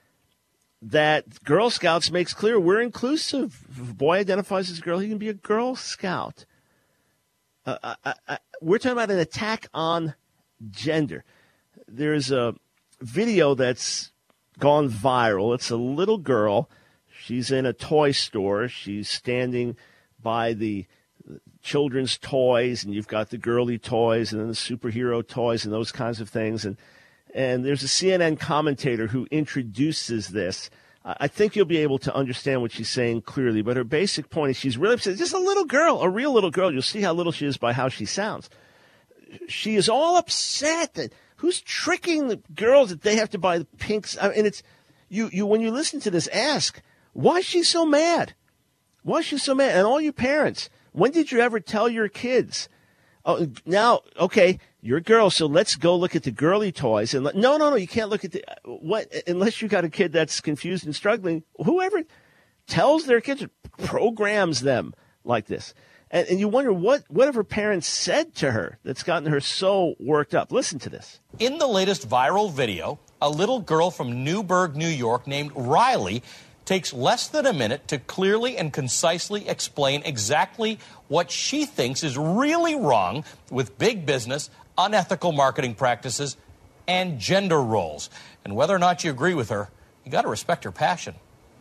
That Girl Scouts makes clear we're inclusive. If a boy identifies as a girl, he can be a Girl Scout. Uh, I, I, we're talking about an attack on gender. There's a video that's gone viral. It's a little girl. She's in a toy store. She's standing by the children's toys, and you've got the girly toys and then the superhero toys and those kinds of things. And and there's a C N N commentator who introduces this. I think you'll be able to understand what she's saying clearly, but her basic point is she's really upset. Just a little girl, a real little girl. You'll see how little she is by how she sounds. She is all upset that who's tricking the girls that they have to buy the pinks. I mean, it's you. You when you listen to this, ask why is she so mad? Why is she so mad? And all you parents, when did you ever tell your kids? Oh, now, okay, you're a girl, so let's go look at the girly toys. And let, no, no, no, you can't look at the what unless you got a kid that's confused and struggling. Whoever tells their kids, programs them like this, and, and you wonder what whatever parents said to her that's gotten her so worked up. Listen to this. In the latest viral video, a little girl from Newburgh, New York, named Riley, takes less than a minute to clearly and concisely explain exactly what she thinks is really wrong with big business, unethical marketing practices, and gender roles. And whether or not you agree with her, you got to respect her passion.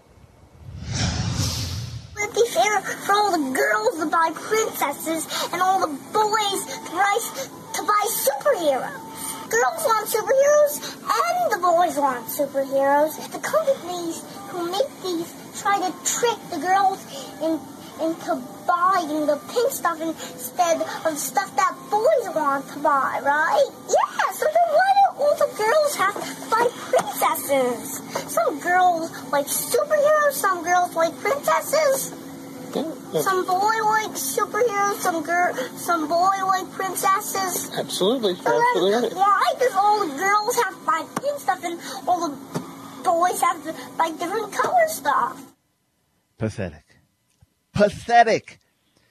It'd be fair for all the girls to buy princesses and all the boys to buy, to buy superheroes. Girls want superheroes and the boys want superheroes. The companies who make these try to trick the girls in, into buying the pink stuff instead of stuff that boys want to buy, right? Yeah, so then why do all the girls have to buy princesses? Some girls like superheroes, some girls like princesses. Then Some boy like superheroes, some girl, some boy like princesses. Absolutely, So then, absolutely right. why does all the girls have to buy pink stuff and all the boys have to buy different color stuff? Pathetic. Pathetic.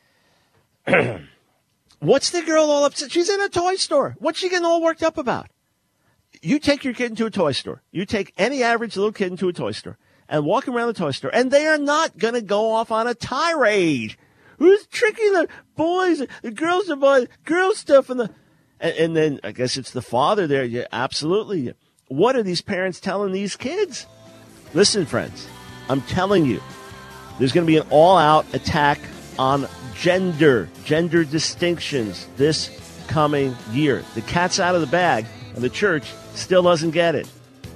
What's the girl all upset? She's in a toy store. What's she getting all worked up about? You take your kid into a toy store. You take any average little kid into a toy store and walk around the toy store, and they are not going to go off on a tirade. Who's tricking the boys? The girls are buying girl stuff. And, the, and, and then I guess it's the father there. Yeah, absolutely. What are these parents telling these kids? Listen, friends, I'm telling you, there's going to be an all-out attack on gender, gender distinctions this coming year. The cat's out of the bag, and the church still doesn't get it.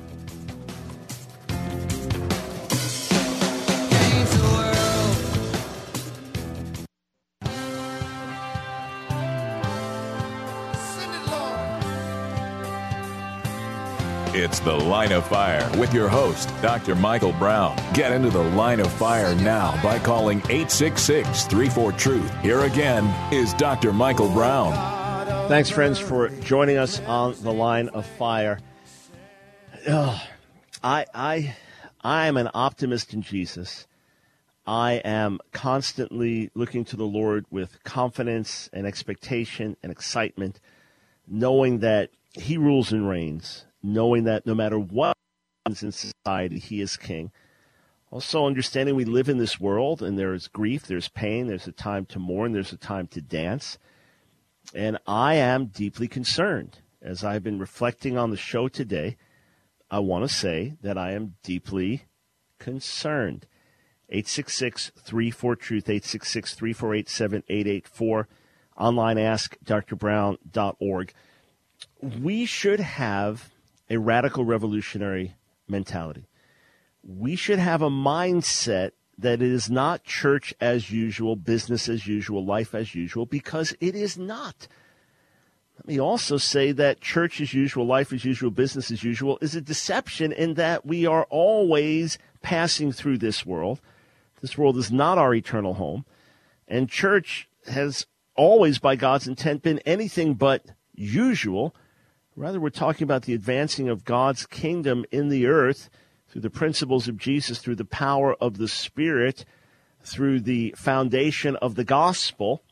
It's The Line of Fire with your host, Doctor Michael Brown. Get into the Line of Fire now by calling eight six six, three four, truth. Here again is Doctor Michael Brown. Thanks, friends, for joining us on The Line of Fire. Ugh, I, I, I am an optimist in Jesus. I am constantly looking to the Lord with confidence and expectation and excitement, knowing that He rules and reigns, knowing that no matter what happens in society, He is King. Also understanding we live in this world, and there is grief, there's pain, there's a time to mourn, there's a time to dance. And I am deeply concerned. As I've been reflecting on the show today, I want to say that I am deeply concerned. eight six six, three four, truth, eight six six, three four eight, seven eight eight four, online ask dr brown dot org. We should have a radical revolutionary mentality. We should have a mindset that it is not church as usual, business as usual, life as usual, because it is not. Let me also say that church as usual, life as usual, business as usual is a deception in that we are always passing through this world. This world is not our eternal home. And church has always, by God's intent, been anything but usual. Rather, we're talking about the advancing of God's kingdom in the earth through the principles of Jesus, through the power of the Spirit, through the foundation of the gospel.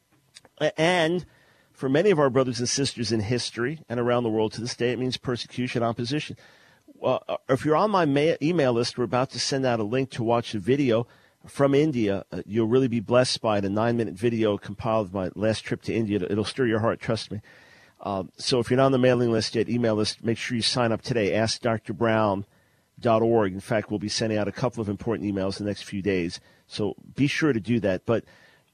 And for many of our brothers and sisters in history and around the world to this day, it means persecution, opposition. Uh, if you're on my ma- email list, we're about to send out a link to watch a video from India. Uh, you'll really be blessed by it, a nine-minute video compiled of my last trip to India. It'll stir your heart, trust me. Um, so if you're not on the mailing list yet, email list, make sure you sign up today, ask dr brown dot org. In fact, we'll be sending out a couple of important emails in the next few days, so be sure to do that. But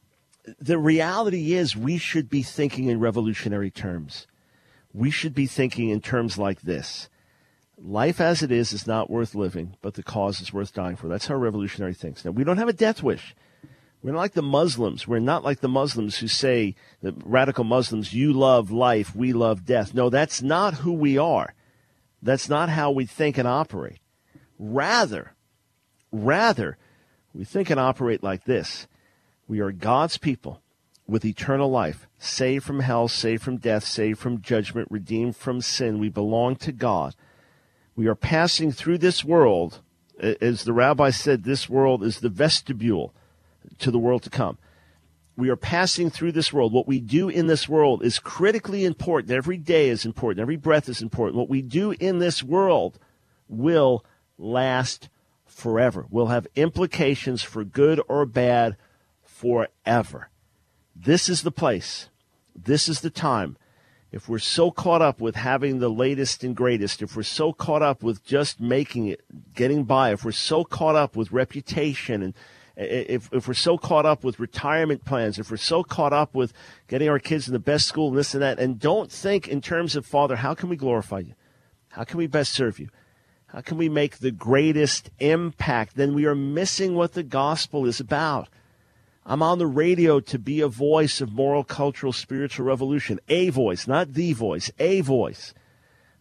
the reality is we should be thinking in revolutionary terms. We should be thinking in terms like this. Life as it is is not worth living, but the cause is worth dying for. That's how revolutionary thinks. Now, we don't have a death wish. We're not like the Muslims. We're not like the Muslims who say, the radical Muslims, you love life, we love death. No, that's not who we are. That's not how we think and operate. Rather, rather, we think and operate like this. We are God's people with eternal life, saved from hell, saved from death, saved from judgment, redeemed from sin. We belong to God. We are passing through this world. As the rabbi said, this world is the vestibule to the world to come. We are passing through this world. What we do in this world is critically important. Every day is important. Every breath is important. What we do in this world will last forever. Will have implications for good or bad forever. This is the place. This is the time. If we're so caught up with having the latest and greatest, if we're so caught up with just making it, getting by, if we're so caught up with reputation, and if, if we're so caught up with retirement plans, if we're so caught up with getting our kids in the best school and this and that, and don't think in terms of, Father, how can we glorify you? How can we best serve you? How can we make the greatest impact? Then we are missing what the gospel is about. I'm on the radio to be a voice of moral, cultural, spiritual revolution. A voice, not the voice, a voice.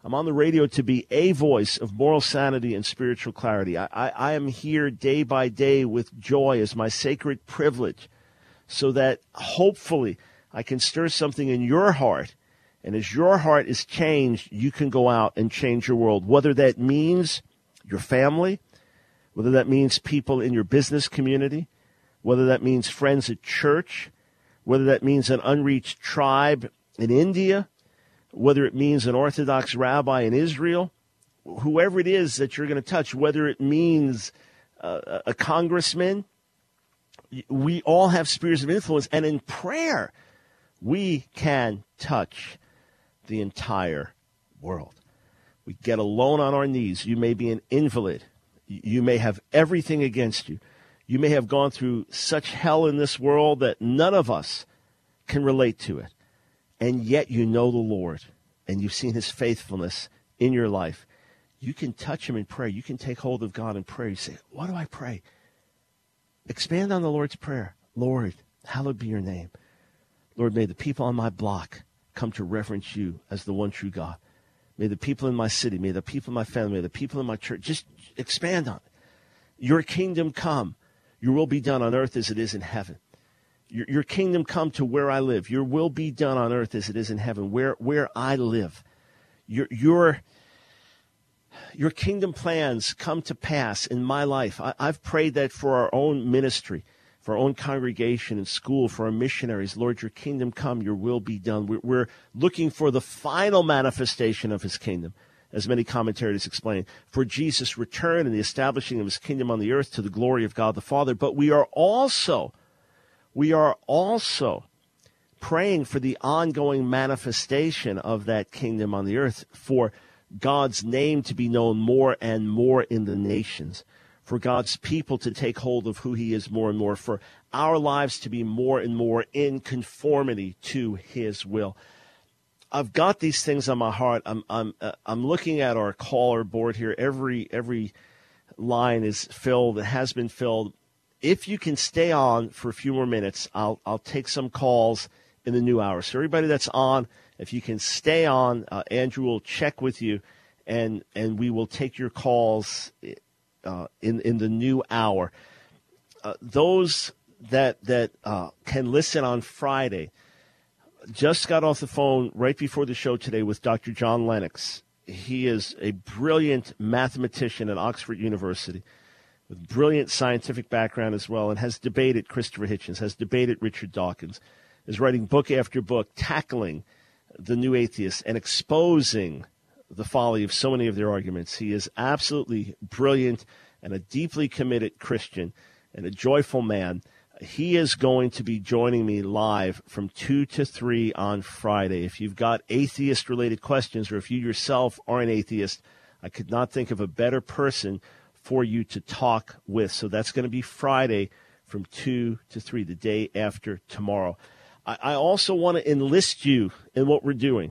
I'm on the radio to be a voice of moral sanity and spiritual clarity. I, I, I am here day by day with joy as my sacred privilege, so that hopefully I can stir something in your heart. And as your heart is changed, you can go out and change your world, whether that means your family, whether that means people in your business community, whether that means friends at church, whether that means an unreached tribe in India, whether it means an Orthodox rabbi in Israel, whoever it is that you're going to touch, whether it means uh, a congressman. We all have spheres of influence, and in prayer, we can touch the entire world. We get alone on our knees. You may be an invalid. You may have everything against you. You may have gone through such hell in this world that none of us can relate to it. And yet you know the Lord, and you've seen his faithfulness in your life. You can touch him in prayer. You can take hold of God in prayer. You say, what do I pray? Expand on the Lord's Prayer. Lord, hallowed be your name. Lord, may the people on my block come to reverence you as the one true God. May the people in my city, may the people in my family, may the people in my church, just expand on it. Your kingdom come. Your will be done on earth as it is in heaven. Your, your kingdom come to where I live. Your will be done on earth as it is in heaven, where, where I live. Your, your, your kingdom plans come to pass in my life. I, I've prayed that for our own ministry, for our own congregation and school, for our missionaries. Lord, your kingdom come, your will be done. We're, we're looking for the final manifestation of his kingdom, as many commentators explain, for Jesus' return and the establishing of his kingdom on the earth to the glory of God the Father. But we are also, we are also praying for the ongoing manifestation of that kingdom on the earth, for God's name to be known more and more in the nations, for God's people to take hold of who he is more and more, for our lives to be more and more in conformity to his will. I've got these things on my heart. I'm I'm uh, I'm looking at our caller board here. Every every line is filled. It has been filled. If you can stay on for a few more minutes, I'll I'll take some calls in the new hour. So everybody that's on, if you can stay on, uh, Andrew will check with you, and and we will take your calls uh, in in the new hour. Uh, those that that uh, can listen on Friday. Just got off the phone right before the show today with Doctor John Lennox. He is a brilliant mathematician at Oxford University with brilliant scientific background as well, and has debated Christopher Hitchens, has debated Richard Dawkins, is writing book after book, tackling the new atheists and exposing the folly of so many of their arguments. He is absolutely brilliant and a deeply committed Christian and a joyful man. He is going to be joining me live from two to three on Friday. If you've got atheist-related questions, or if you yourself are an atheist, I could not think of a better person for you to talk with. So that's going to be Friday from two to three, the day after tomorrow. I, I also want to enlist you in what we're doing.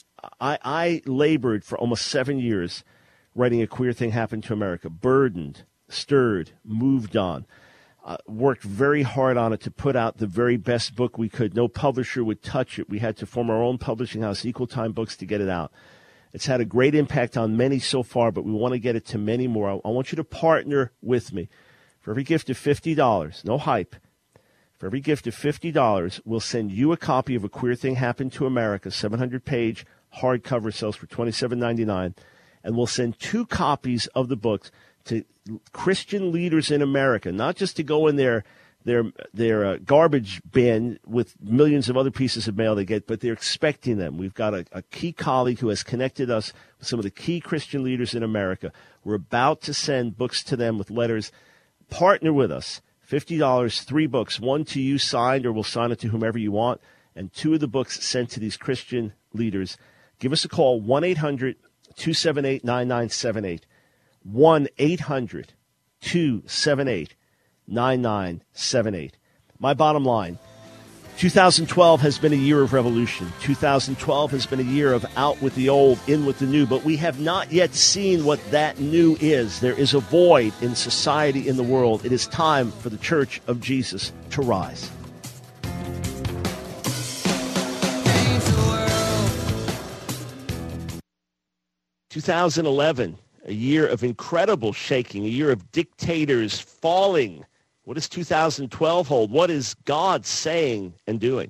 I, I labored for almost seven years writing A Queer Thing Happened to America, burdened, stirred, moved on. Uh, worked very hard on it to put out the very best book we could. No publisher would touch it. We had to form our own publishing house, Equal Time Books, to get it out. It's had a great impact on many so far, but we want to get it to many more. I, I want you to partner with me. For every gift of fifty dollars, no hype, for every gift of fifty dollars, we'll send you a copy of A Queer Thing Happened to America, seven hundred page hardcover, sells for twenty-seven ninety-nine, and we'll send two copies of the book to Christian leaders in America, not just to go in their their their uh, garbage bin with millions of other pieces of mail they get, but they're expecting them. We've got a, a key colleague who has connected us with some of the key Christian leaders in America. We're about to send books to them with letters. Partner with us. fifty dollars, three books, one to you signed, or we'll sign it to whomever you want, and two of the books sent to these Christian leaders. Give us a call, one eight hundred two seven eight nine nine seven eight. one eight hundred two seven eight nine nine seven eight. My bottom line, two thousand twelve has been a year of revolution. two thousand twelve has been a year of out with the old, in with the new, but we have not yet seen what that new is. There is a void in society, in the world. It is time for the Church of Jesus to rise. two thousand eleven, a year of incredible shaking, a year of dictators falling. What does two thousand twelve hold? What is God saying and doing?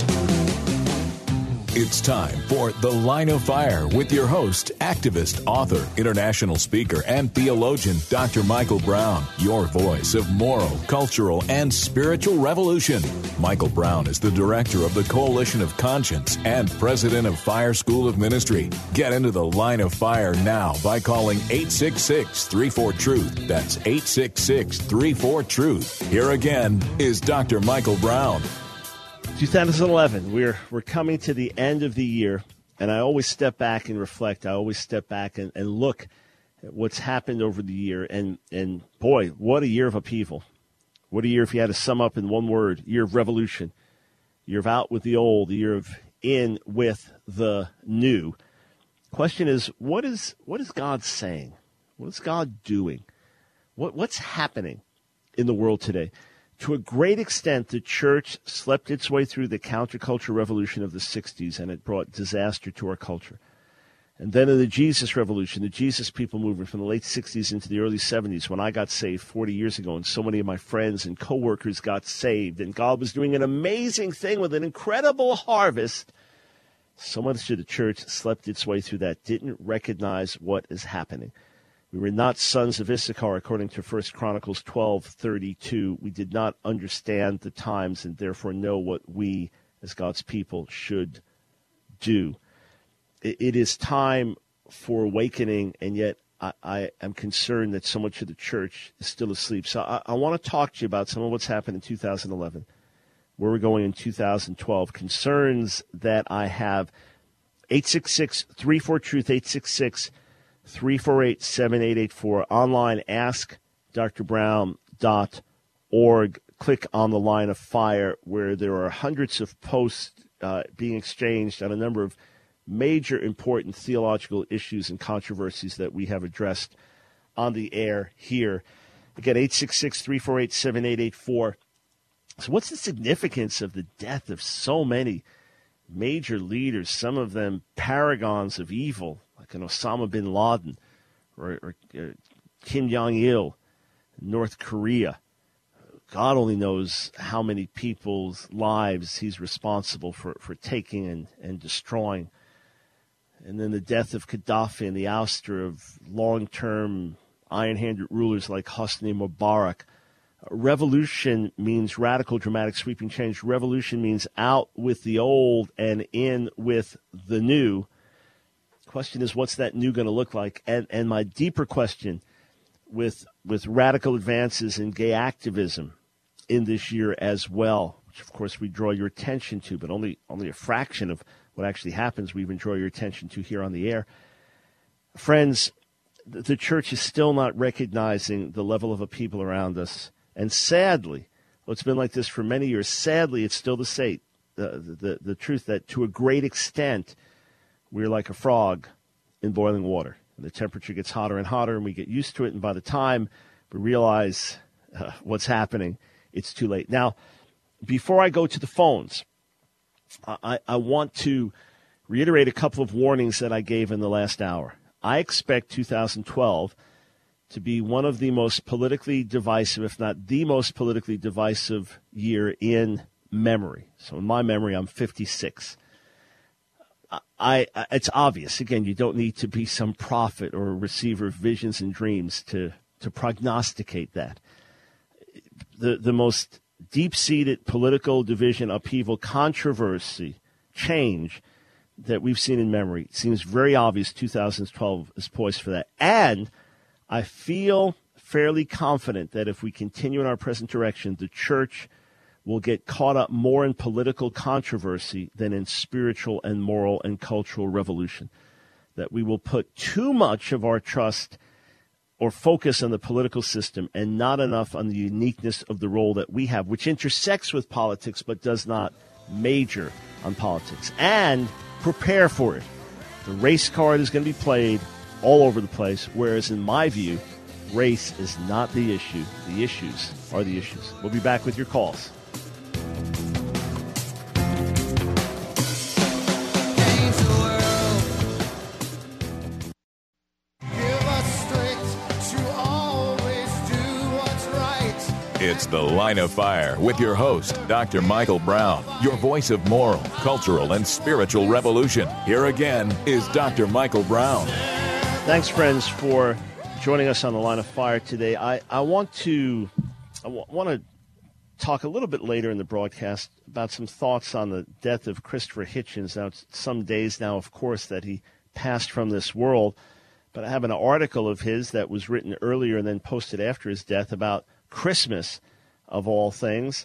It's time for The Line of Fire with your host, activist, author, international speaker, and theologian, Doctor Michael Brown, your voice of moral, cultural, and spiritual revolution. Michael Brown is the director of the Coalition of Conscience and president of Fire School of Ministry. Get into The Line of Fire now by calling eight six six, three four, truth. That's eight six six, three four, truth. Here again is Doctor Michael Brown. two thousand eleven, we're we're coming to the end of the year, and I always step back and reflect. I always step back and, and look at what's happened over the year, and, and boy, what a year of upheaval. What a year, if you had to sum up in one word, year of revolution, year of out with the old, the year of in with the new. Question is, what is what is God saying? What is God doing? What What's happening in the world today? To a great extent, the church slept its way through the counterculture revolution of the sixties, and it brought disaster to our culture. And then in the Jesus revolution, the Jesus people movement from the late sixties into the early seventies, when I got saved forty years ago, and so many of my friends and coworkers got saved, and God was doing an amazing thing with an incredible harvest, so much of the church slept its way through that, didn't recognize what is happening. We were not sons of Issachar, according to First Chronicles twelve thirty-two. We did not understand the times and therefore know what we, as God's people, should do. It, it is time for awakening, and yet I, I am concerned that so much of the church is still asleep. So I, I want to talk to you about some of what's happened in two thousand eleven, where we're going in two thousand twelve, concerns that I have. eight six six, three four, truth, eight six six, three four eight, seven eight eight four. Online, ask dr brown dot org. Click on the Line of Fire, where there are hundreds of posts uh, being exchanged on a number of major important theological issues and controversies that we have addressed on the air here. Again, eight six six, three four eight, seven eight eight four. So what's the significance of the death of so many major leaders, some of them paragons of evil, like an Osama bin Laden or, or uh, Kim Jong-il, North Korea? God only knows how many people's lives he's responsible for, for taking and, and destroying. And then the death of Gaddafi and the ouster of long-term iron-handed rulers like Hosni Mubarak. Revolution means radical, dramatic, sweeping change. Revolution means out with the old and in with the new. Question is, what's that new going to look like? And and my deeper question, with with radical advances in gay activism in this year as well, which of course we draw your attention to, but only only a fraction of what actually happens we even draw your attention to here on the air. Friends, the church is still not recognizing the level of a people around us. And sadly, well, it's been like this for many years. Sadly, it's still the state, the, the, the truth that to a great extent, we're like a frog in boiling water. And the temperature gets hotter and hotter, and we get used to it. And by the time we realize uh, what's happening, it's too late. Now, before I go to the phones, I, I want to reiterate a couple of warnings that I gave in the last hour. I expect two thousand twelve to be one of the most politically divisive, if not the most politically divisive year in memory. So in my memory, I'm fifty-six. I, I it's obvious. Again, you don't need to be some prophet or a receiver of visions and dreams to, to prognosticate that. The, the most deep-seated political division, upheaval, controversy, change that we've seen in memory, it seems very obvious two thousand twelve is poised for that. And I feel fairly confident that if we continue in our present direction, the church will get caught up more in political controversy than in spiritual and moral and cultural revolution. That we will put too much of our trust or focus on the political system and not enough on the uniqueness of the role that we have, which intersects with politics but does not major on politics. And prepare for it. The race card is going to be played all over the place, whereas in my view, race is not the issue. The issues are the issues. We'll be back with your calls. It's The Line of Fire with your host, Doctor Michael Brown, your voice of moral, cultural, and spiritual revolution. Here again is Doctor Michael Brown. Thanks, friends, for joining us on The Line of Fire today. I, I want to I w- want to talk a little bit later in the broadcast about some thoughts on the death of Christopher Hitchens. Now, it's some days now, of course, that he passed from this world, but I have an article of his that was written earlier and then posted after his death about Christmas, of all things,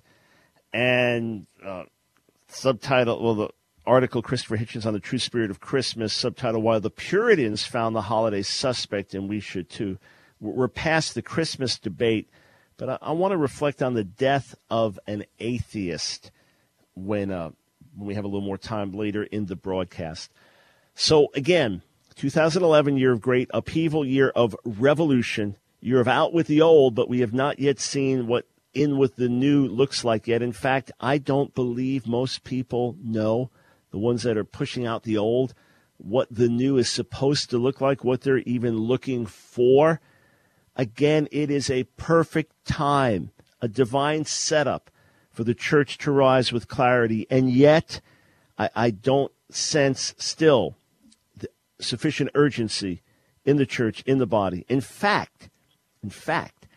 and uh, subtitle, well, the article, Christopher Hitchens on the True Spirit of Christmas, subtitle, Why the Puritans Found the Holiday Suspect and We Should Too. We're past the Christmas debate, but I, I want to reflect on the death of an atheist when, uh, when we have a little more time later in the broadcast. So, again, two thousand eleven, year of great upheaval, year of revolution, year of out with the old, but we have not yet seen what in with the new looks like yet. In fact, I don't believe most people know, the ones that are pushing out the old, what the new is supposed to look like, what they're even looking for. Again, it is a perfect time, a divine setup for the church to rise with clarity. And yet, I, I don't sense still the sufficient urgency in the church, in the body. In fact, in fact,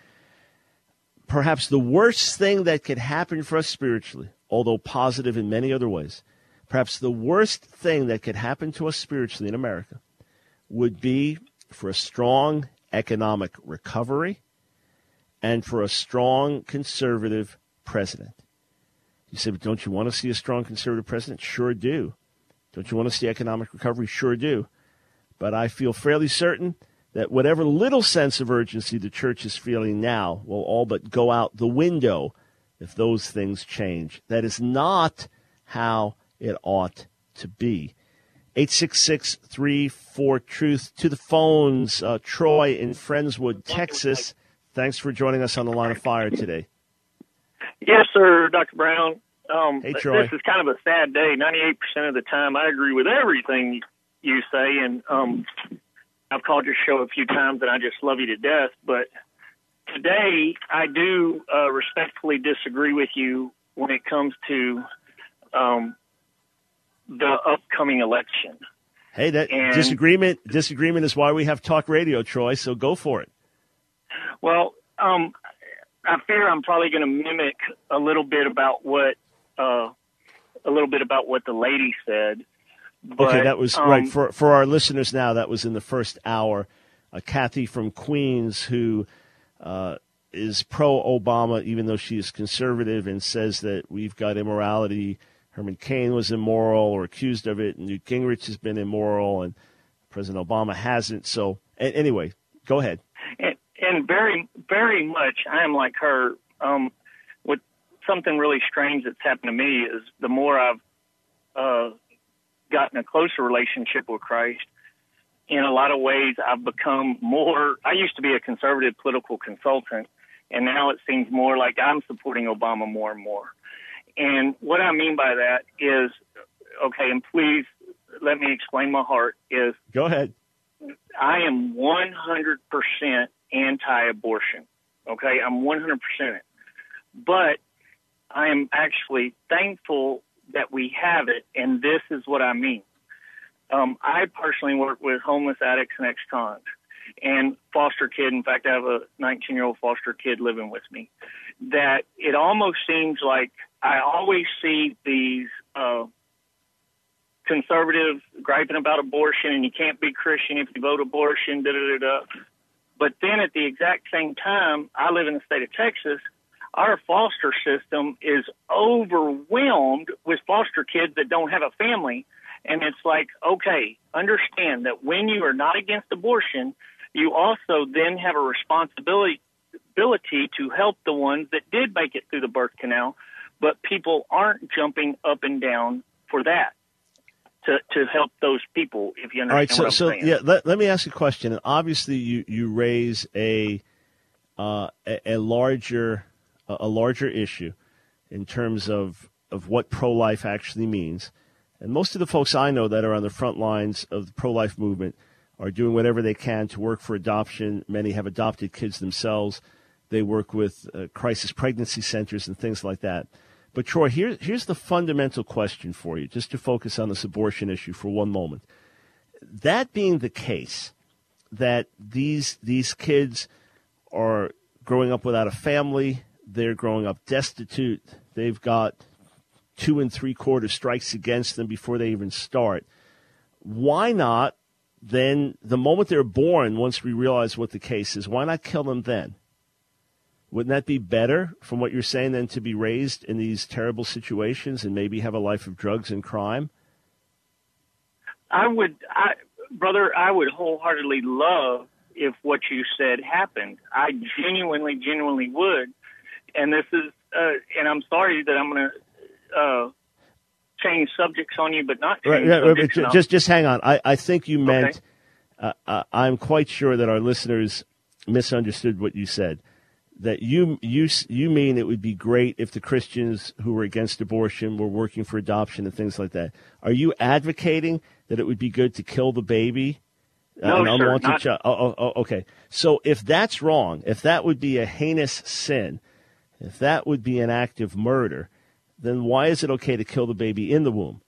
perhaps the worst thing that could happen for us spiritually, although positive in many other ways, perhaps the worst thing that could happen to us spiritually in America would be for a strong economic recovery and for a strong conservative president. You say, but don't you want to see a strong conservative president? Sure do. Don't you want to see economic recovery? Sure do. But I feel fairly certain that whatever little sense of urgency the church is feeling now will all but go out the window if those things change. That is not how it ought to be. eight six six, three four, truth. To the phones, uh, Troy in Friendswood, Texas. Thanks for joining us on The Line of Fire today. Yes, sir, Doctor Brown. Um, hey, Troy. This is kind of a sad day. ninety-eight percent of the time, I agree with everything you say, and um, I've called your show a few times, and I just love you to death. But today, I do uh, respectfully disagree with you when it comes to um, the upcoming election. Hey, that and, disagreement disagreement is why we have talk radio, Troy, so go for it. Well, um, I fear I'm probably going to mimic a little bit about what uh, a little bit about what the lady said. But, okay, that was um, right for for our listeners now. That was in the first hour. Uh, Kathy from Queens, who uh, is pro-Obama, even though she is conservative, and says that we've got immorality. Herman Cain was immoral or accused of it, and Newt Gingrich has been immoral, and President Obama hasn't. So, a- anyway, go ahead. And, and very, very much, I am like her. Um, what something really strange that's happened to me is the more I've uh, gotten a closer relationship with Christ, in a lot of ways I've become more, I used to be a conservative political consultant, and now it seems more like I'm supporting Obama more and more. And what I mean by that is, okay, and please let me explain my heart, is Go ahead. I am one hundred percent anti-abortion, okay? I'm one hundred percent it. But I am actually thankful that we have it, and this is what I mean. Um, I personally work with homeless addicts and ex-cons and foster kid. In fact, I have a nineteen-year-old foster kid living with me. That it almost seems like I always see these uh, conservatives griping about abortion, and you can't be Christian if you vote abortion, da-da-da-da. But then at the exact same time, I live in the state of Texas, our foster system is overwhelmed with foster kids that don't have a family. And it's like, okay, understand that when you are not against abortion, you also then have a responsibility ability to help the ones that did make it through the birth canal, but people aren't jumping up and down for that to, to help those people, if you understand All right, so, what I'm so saying. yeah, let, let me ask you a question. And obviously, you, you raise a, uh, a a larger a larger issue in terms of, of what pro-life actually means. And most of the folks I know that are on the front lines of the pro-life movement are doing whatever they can to work for adoption. Many have adopted kids themselves. They work with uh, crisis pregnancy centers and things like that. But, Troy, here, here's the fundamental question for you, just to focus on this abortion issue for one moment. That being the case, that these these kids are growing up without a family, they're growing up destitute, they've got two and three-quarter strikes against them before they even start, why not then, the moment they're born, once we realize what the case is, why not kill them then? Wouldn't that be better, from what you're saying, than to be raised in these terrible situations and maybe have a life of drugs and crime? I would, I, brother, I would wholeheartedly love if what you said happened. I genuinely, genuinely would. And this is, uh, and I'm sorry that I'm going to uh, change subjects on you, but not change right, subjects. Right, just, just hang on. I, I think you meant, okay. uh, uh, I'm quite sure that our listeners misunderstood what you said. That you you you mean it would be great if the Christians who were against abortion were working for adoption and things like that. Are you advocating that it would be good to kill the baby? No, uh, an sir, unwanted not- child? Oh, oh, oh, okay. So if that's wrong, if that would be a heinous sin, if that would be an act of murder, then why is it okay to kill the baby in the womb?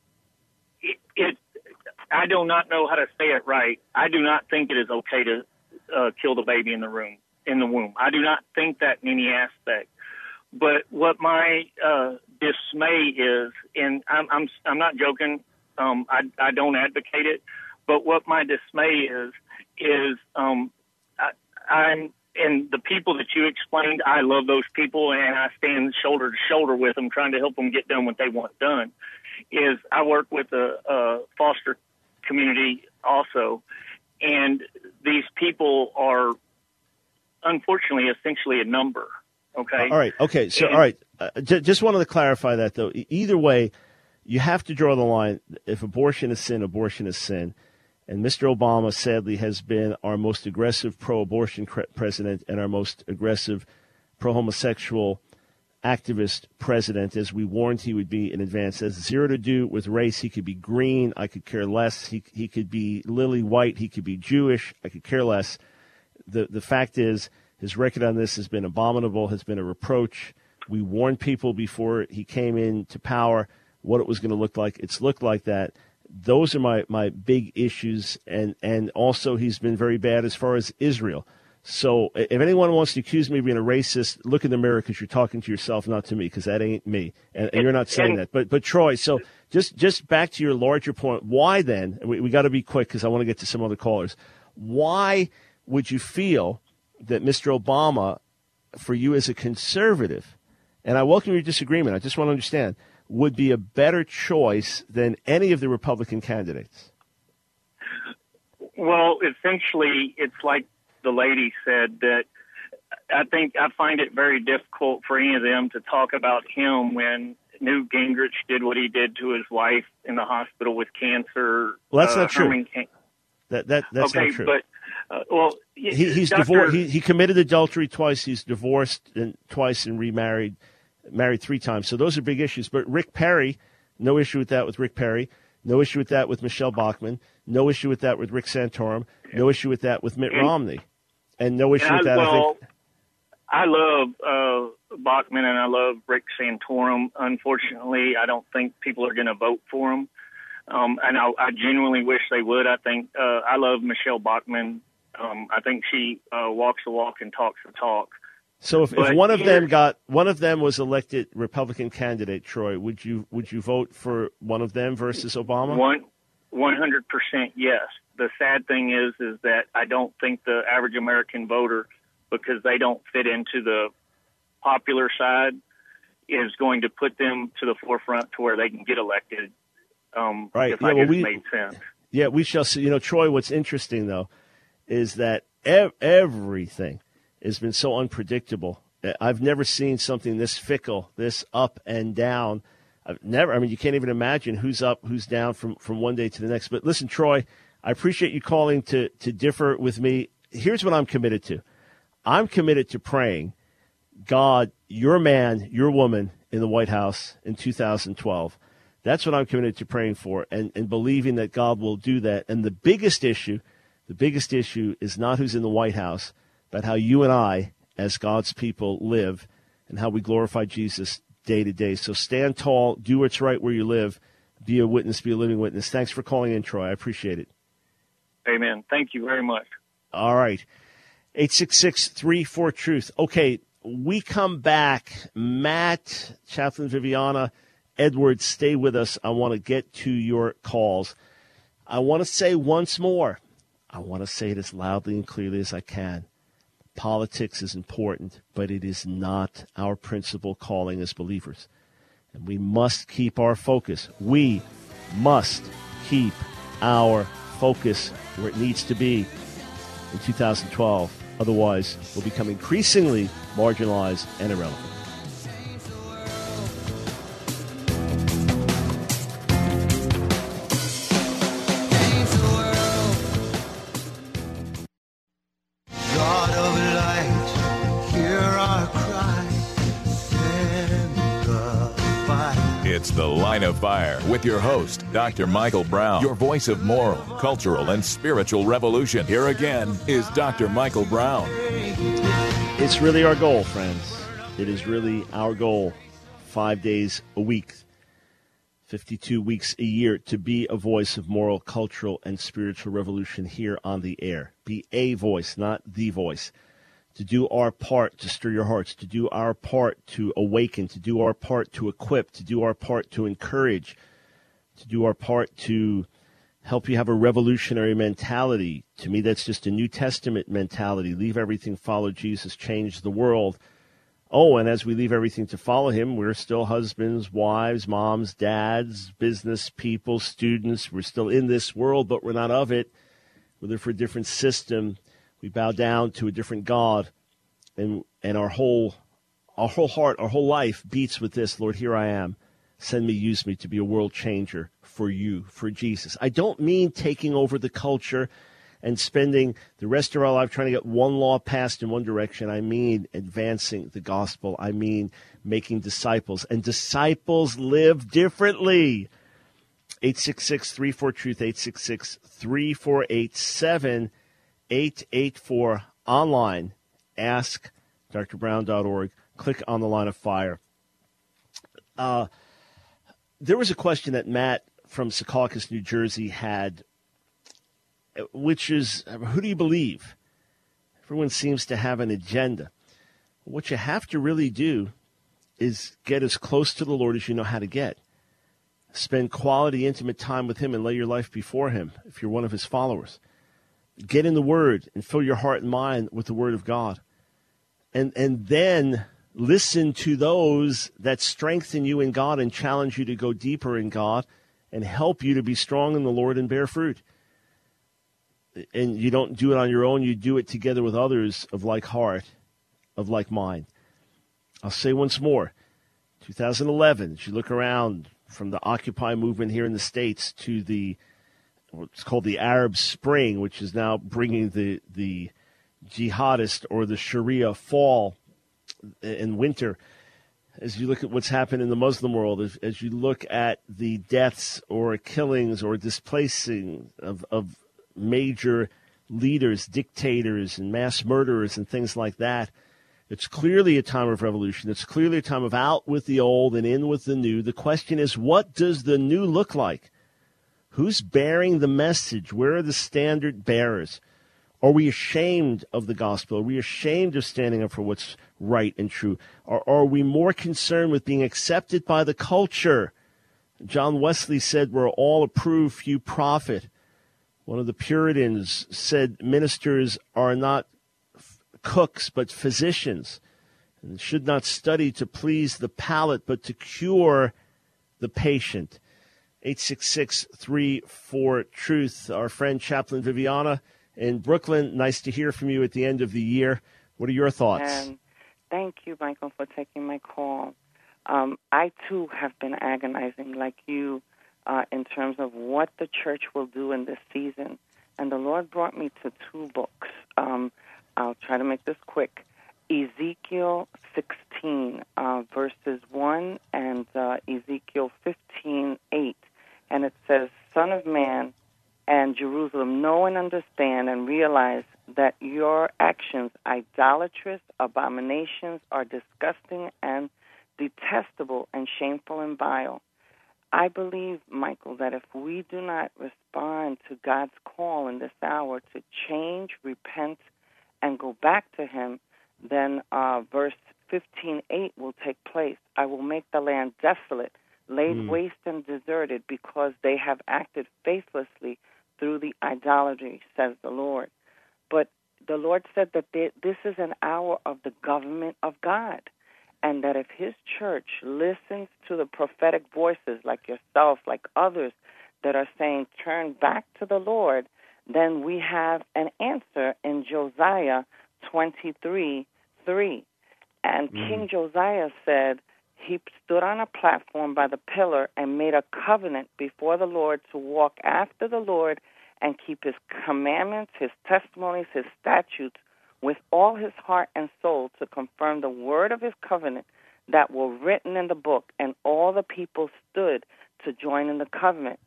It, it, I do not know how to say it right. I do not think it is okay to uh, kill the baby in the room. in the womb. I do not think that in any aspect. But what my uh, dismay is, and I'm I'm I'm not joking. Um, I I don't advocate it. But what my dismay is is um, I, I'm and the people that you explained. I love those people, and I stand shoulder to shoulder with them, trying to help them get done what they want done. Is I work with a, a foster community also, and these people are, unfortunately, essentially a number. Okay. All right. Okay. So, and, all right. Uh, j- just wanted to clarify that, though. E- either way, you have to draw the line. If abortion is sin, abortion is sin. And Mister Obama, sadly, has been our most aggressive pro-abortion cre- president and our most aggressive pro-homosexual activist president, as we warned he would be in advance. Has zero to do with race. He could be green. I could care less. He he could be lily white. He could be Jewish. I could care less. The the fact is, his record on this has been abominable, has been a reproach. We warned people before he came into power what it was going to look like. It's looked like that. Those are my, my big issues. And, and also he's been very bad as far as Israel. So if anyone wants to accuse me of being a racist, look in the mirror, because you're talking to yourself, not to me, because that ain't me. And, and you're not saying and, that. But, but Troy, so just, just back to your larger point, why then, and we, we got to be quick because I want to get to some other callers, why would you feel that Mister Obama, for you as a conservative, and I welcome your disagreement, I just want to understand, would be a better choice than any of the Republican candidates? Well, essentially, it's like the lady said, that I think I find it very difficult for any of them to talk about him when Newt Gingrich did what he did to his wife in the hospital with cancer. Well, that's uh, not true. Herman Can- that, that, that's okay, not true. But, uh, well, he, he's Doctor divorced. He, he committed adultery twice. He's divorced and twice and remarried, married three times. So those are big issues. But Rick Perry, no issue with that with Rick Perry. No issue with that with Michelle Bachmann. No issue with that with Rick Santorum. No issue with that with Mitt and, Romney. And no issue and with I, that, well, I think. I love uh, Bachmann and I love Rick Santorum. Unfortunately, I don't think people are going to vote for him. Um, and I, I genuinely wish they would. I think uh, I love Michelle Bachmann. Um, I think she uh, walks the walk and talks the talk. So if, But if one of here- them got one of them was elected Republican candidate, Troy, would you would you vote for one of them versus Obama? One, one hundred percent yes. The sad thing is, is that I don't think the average American voter, because they don't fit into the popular side, is going to put them to the forefront to where they can get elected. Um, Right. If Yeah, I well, just we- made sense. Yeah, we shall see. You know, Troy, what's interesting, though, is that ev- everything has been so unpredictable. I've never seen something this fickle, this up and down. I've never, I mean, you can't even imagine who's up, who's down from, from one day to the next. But listen, Troy, I appreciate you calling to, to differ with me. Here's what I'm committed to. I'm committed to praying, God, your man, your woman in the White House in two thousand twelve. That's what I'm committed to praying for, and, and believing that God will do that. And the biggest issue, the biggest issue is not who's in the White House, but how you and I as God's people live and how we glorify Jesus day to day. So stand tall, do what's right where you live, be a witness, be a living witness. Thanks for calling in, Troy. I appreciate it. Amen. Thank you very much. All right. eight six six, three four, truth. Okay, we come back. Matt, Chaplain Viviana, Edward, stay with us. I want to get to your calls. I want to say once more, I want to say it as loudly and clearly as I can. Politics is important, but it is not our principal calling as believers. And we must keep our focus. We must keep our focus where it needs to be in two thousand twelve. Otherwise, we'll become increasingly marginalized and irrelevant. It's The Line of Fire with your host, Doctor Michael Brown, your voice of moral, cultural, and spiritual revolution. Here again is Doctor Michael Brown. It's really our goal, friends. It is really our goal, five days a week, fifty-two weeks a year, to be a voice of moral, cultural, and spiritual revolution here on the air. Be a voice, not the voice. To do our part to stir your hearts, to do our part to awaken, to do our part to equip, to do our part to encourage, to do our part to help you have a revolutionary mentality. To me, that's just a New Testament mentality. Leave everything, follow Jesus, change the world. Oh, and as we leave everything to follow him, we're still husbands, wives, moms, dads, business people, students. We're still in this world, but we're not of it. We live for a different system. We bow down to a different God, and and our whole our whole heart, our whole life beats with this: Lord, here I am. Send me, use me to be a world changer for you, for Jesus. I don't mean taking over the culture and spending the rest of our life trying to get one law passed in one direction. I mean advancing the gospel. I mean making disciples. And disciples live differently. eight six six, three four, truth, eight six six, three four eight, seven eight eight four, online, ask dr brown dot org. Click on the Line of Fire. Uh, there was a question that Matt from Secaucus, New Jersey had, which is, who do you believe? Everyone seems to have an agenda. What you have to really do is get as close to the Lord as you know how to get. Spend quality, intimate time with him and lay your life before him if you're one of his followers. Get in the Word and fill your heart and mind with the Word of God. And and then listen to those that strengthen you in God and challenge you to go deeper in God and help you to be strong in the Lord and bear fruit. And you don't do it on your own. You do it together with others of like heart, of like mind. I'll say once more, two thousand eleven, as you look around from the Occupy movement here in the States to the what's called the Arab Spring, which is now bringing the the jihadist or the Sharia fall in winter. As you look at what's happened in the Muslim world, as, as you look at the deaths or killings or displacing of, of major leaders, dictators, and mass murderers and things like that, it's clearly a time of revolution. It's clearly a time of out with the old and in with the new. The question is, what does the new look like? Who's bearing the message? Where are the standard bearers? Are we ashamed of the gospel? Are we ashamed of standing up for what's right and true? Or are we more concerned with being accepted by the culture? John Wesley said, we're all approved, few profit. One of the Puritans said, ministers are not f- cooks, but physicians, and should not study to please the palate, but to cure the patient. eight six six, three four, truth. Our friend Chaplain Viviana in Brooklyn, nice to hear from you at the end of the year. What are your thoughts? And thank you, Michael, for taking my call. Um, I, too, have been agonizing like you uh, in terms of what the church will do in this season. And the Lord brought me to two books. Um, I'll try to make this quick. Ezekiel sixteen, uh, verses one, and uh, Ezekiel fifteen, eight. And it says, Son of man, and Jerusalem, know and understand and realize that your actions, idolatrous abominations, are disgusting and detestable and shameful and vile. I believe, Michael, that if we do not respond to God's call in this hour to change, repent, and go back to him, then uh, verse fifteen eight will take place. I will make the land desolate, laid mm. waste and deserted, because they have acted faithlessly through the idolatry, says the Lord. But the Lord said that they, this is an hour of the government of God, and that if his church listens to the prophetic voices like yourself, like others that are saying, turn back to the Lord, then we have an answer in Josiah twenty-three three. And mm. King Josiah said he stood on a platform by the pillar and made a covenant before the Lord to walk after the Lord and keep his commandments, his testimonies, his statutes with all his heart and soul, to confirm the word of his covenant that were written in the book. And all the people stood to join in the covenant.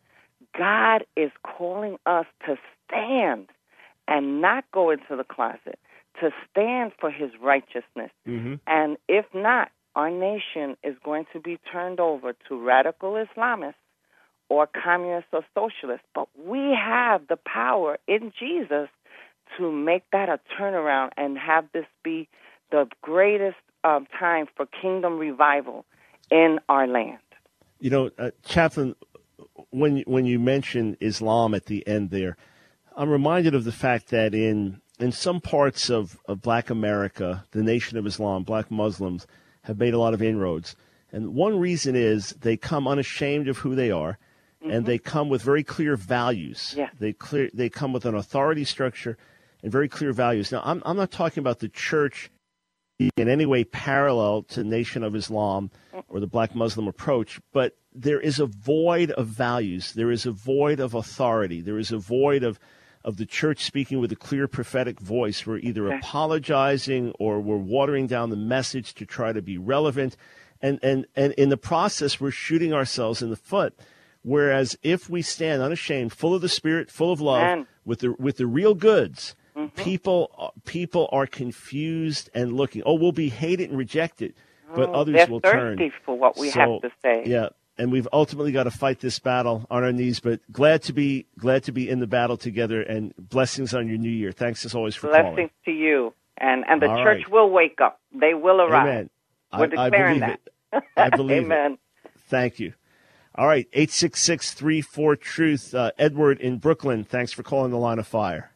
God is calling us to stand and not go into the closet, to stand for his righteousness. Mm-hmm. And if not, our nation is going to be turned over to radical Islamists or communists or socialists. But we have the power in Jesus to make that a turnaround and have this be the greatest uh, time for kingdom revival in our land. You know, uh, Chaplain, when you, when you mention Islam at the end there, I'm reminded of the fact that in in some parts of, of black America, the Nation of Islam, black Muslims, have made a lot of inroads. And one reason is they come unashamed of who they are, mm-hmm. and they come with very clear values. Yeah. They clear they come with an authority structure and very clear values. Now, I'm I'm not talking about the church in any way parallel to Nation of Islam or the black Muslim approach, but there is a void of values. There is a void of authority. There is a void of, of the church speaking with a clear prophetic voice. We're either okay. apologizing or we're watering down the message to try to be relevant. And, and, and in the process, we're shooting ourselves in the foot. Whereas if we stand unashamed, full of the Spirit, full of love, Man. with the with the real goods, mm-hmm. people people are confused and looking. Oh, we'll be hated and rejected, but oh, others they're will thirsty turn. For what we so, have to say. Yeah, and we've ultimately got to fight this battle on our knees. But glad to be glad to be in the battle together. And blessings on your new year. Thanks as always for blessings calling. Blessings to you, and and the All church right. will wake up. They will arrive. Amen. We're I, declaring I believe that. it. I believe Amen. it. Thank you. All right, eight six six, three four, truth. Uh, Edward in Brooklyn, thanks for calling the Line of Fire.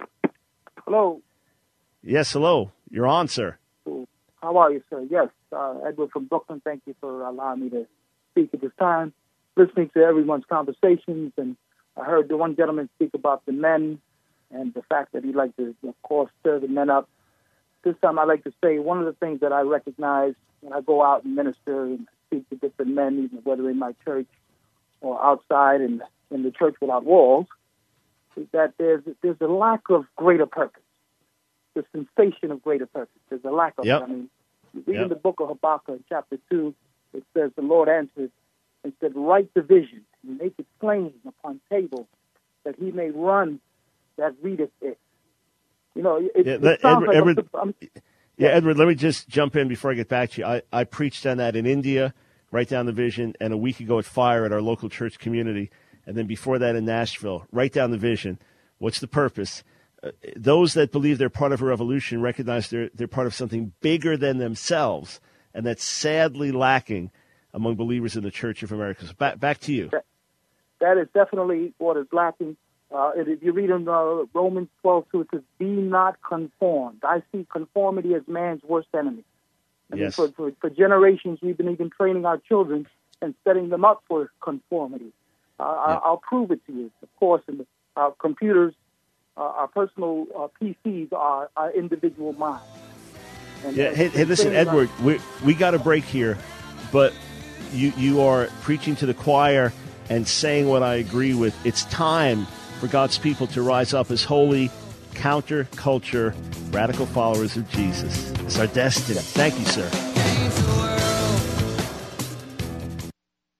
Hello. Yes, hello. You're on, sir. How are you, sir? Yes, uh, Edward from Brooklyn. Thank you for allowing me to speak at this time. Listening to everyone's conversations, and I heard the one gentleman speak about the men and the fact that he'd like to, of course, stir the men up. This time I'd like to say one of the things that I recognize when I go out and minister and speak to different men, even whether in my church or outside in, in the church without walls, is that there's there's a lack of greater purpose, the sensation of greater purpose. There's a lack of yep. it. I mean, you read yep. in the book of Habakkuk, chapter two, it says, the Lord answered and said, write the vision and make it plain upon tables, that he may run that readeth it. You know, it, yeah, it that, sounds Edward, like Edward, I'm, I'm, yeah, Edward, let me just jump in before I get back to you. I, I preached on that in India, write down the vision, and a week ago at Fire at our local church community, and then before that in Nashville, write down the vision. What's the purpose? Uh, those that believe they're part of a revolution recognize they're they're part of something bigger than themselves, and that's sadly lacking among believers in the Church of America. So back, back to you. That, that is definitely what is lacking. Uh, if you read in uh, Romans twelve two, it says, be not conformed. I see conformity as man's worst enemy. I yes. mean, for, for, for generations, we've been even training our children and setting them up for conformity. Uh, yeah. I'll prove it to you. Of course, in the, our computers, uh, our personal uh, P Cs are our individual minds. And, yeah. uh, Hey, hey listen, Edward, our- we we got a break here, but you you are preaching to the choir and saying what I agree with. It's time for God's people to rise up as holy, counter-culture, radical followers of Jesus. It's our destiny. Thank you, sir.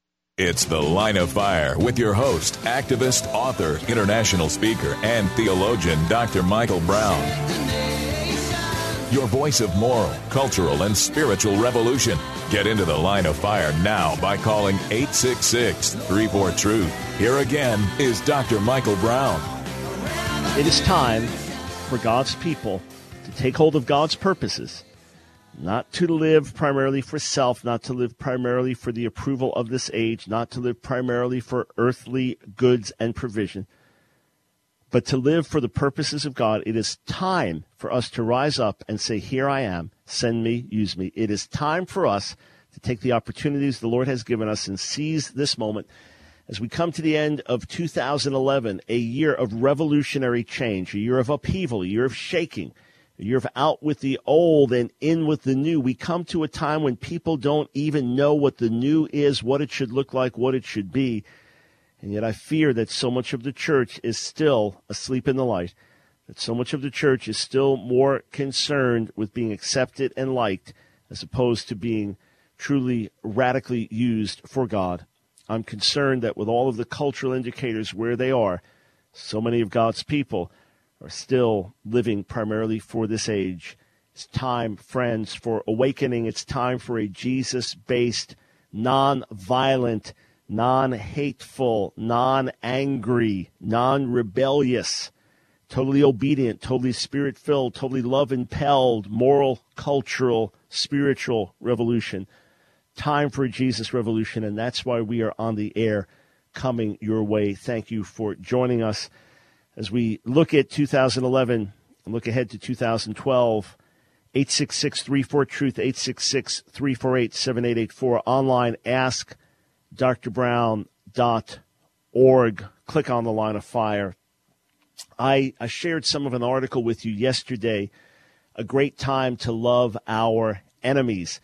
It's The Line of Fire with your host, activist, author, international speaker, and theologian, Doctor Michael Brown. Your voice of moral, cultural, and spiritual revolution. Get into The Line of Fire now by calling eight six six, three four, truth. Here again is Doctor Michael Brown. It is time for God's people to take hold of God's purposes, not to live primarily for self, not to live primarily for the approval of this age, not to live primarily for earthly goods and provision, but to live for the purposes of God. It is time for us to rise up and say, here I am, send me, use me. It is time for us to take the opportunities the Lord has given us and seize this moment as we come to the end of two thousand eleven, a year of revolutionary change, a year of upheaval, a year of shaking, a year of out with the old and in with the new. We come to a time when people don't even know what the new is, what it should look like, what it should be. And yet I fear that so much of the church is still asleep in the light, that so much of the church is still more concerned with being accepted and liked as opposed to being truly radically used for God. I'm concerned that with all of the cultural indicators where they are, so many of God's people are still living primarily for this age. It's time, friends, for awakening. It's time for a Jesus-based, non-violent, non-hateful, non-angry, non-rebellious, totally obedient, totally spirit-filled, totally love-impelled, moral, cultural, spiritual revolution. Time for a Jesus revolution, and that's why we are on the air coming your way. Thank you for joining us as we look at two thousand eleven and look ahead to two thousand twelve. eight six six, three four, truth, eight six six, three four eight, seven eight eight four. Online, ask d r brown dot org. Click on the Line of Fire. I, I shared some of an article with you yesterday, A Great Time to Love Our Enemies.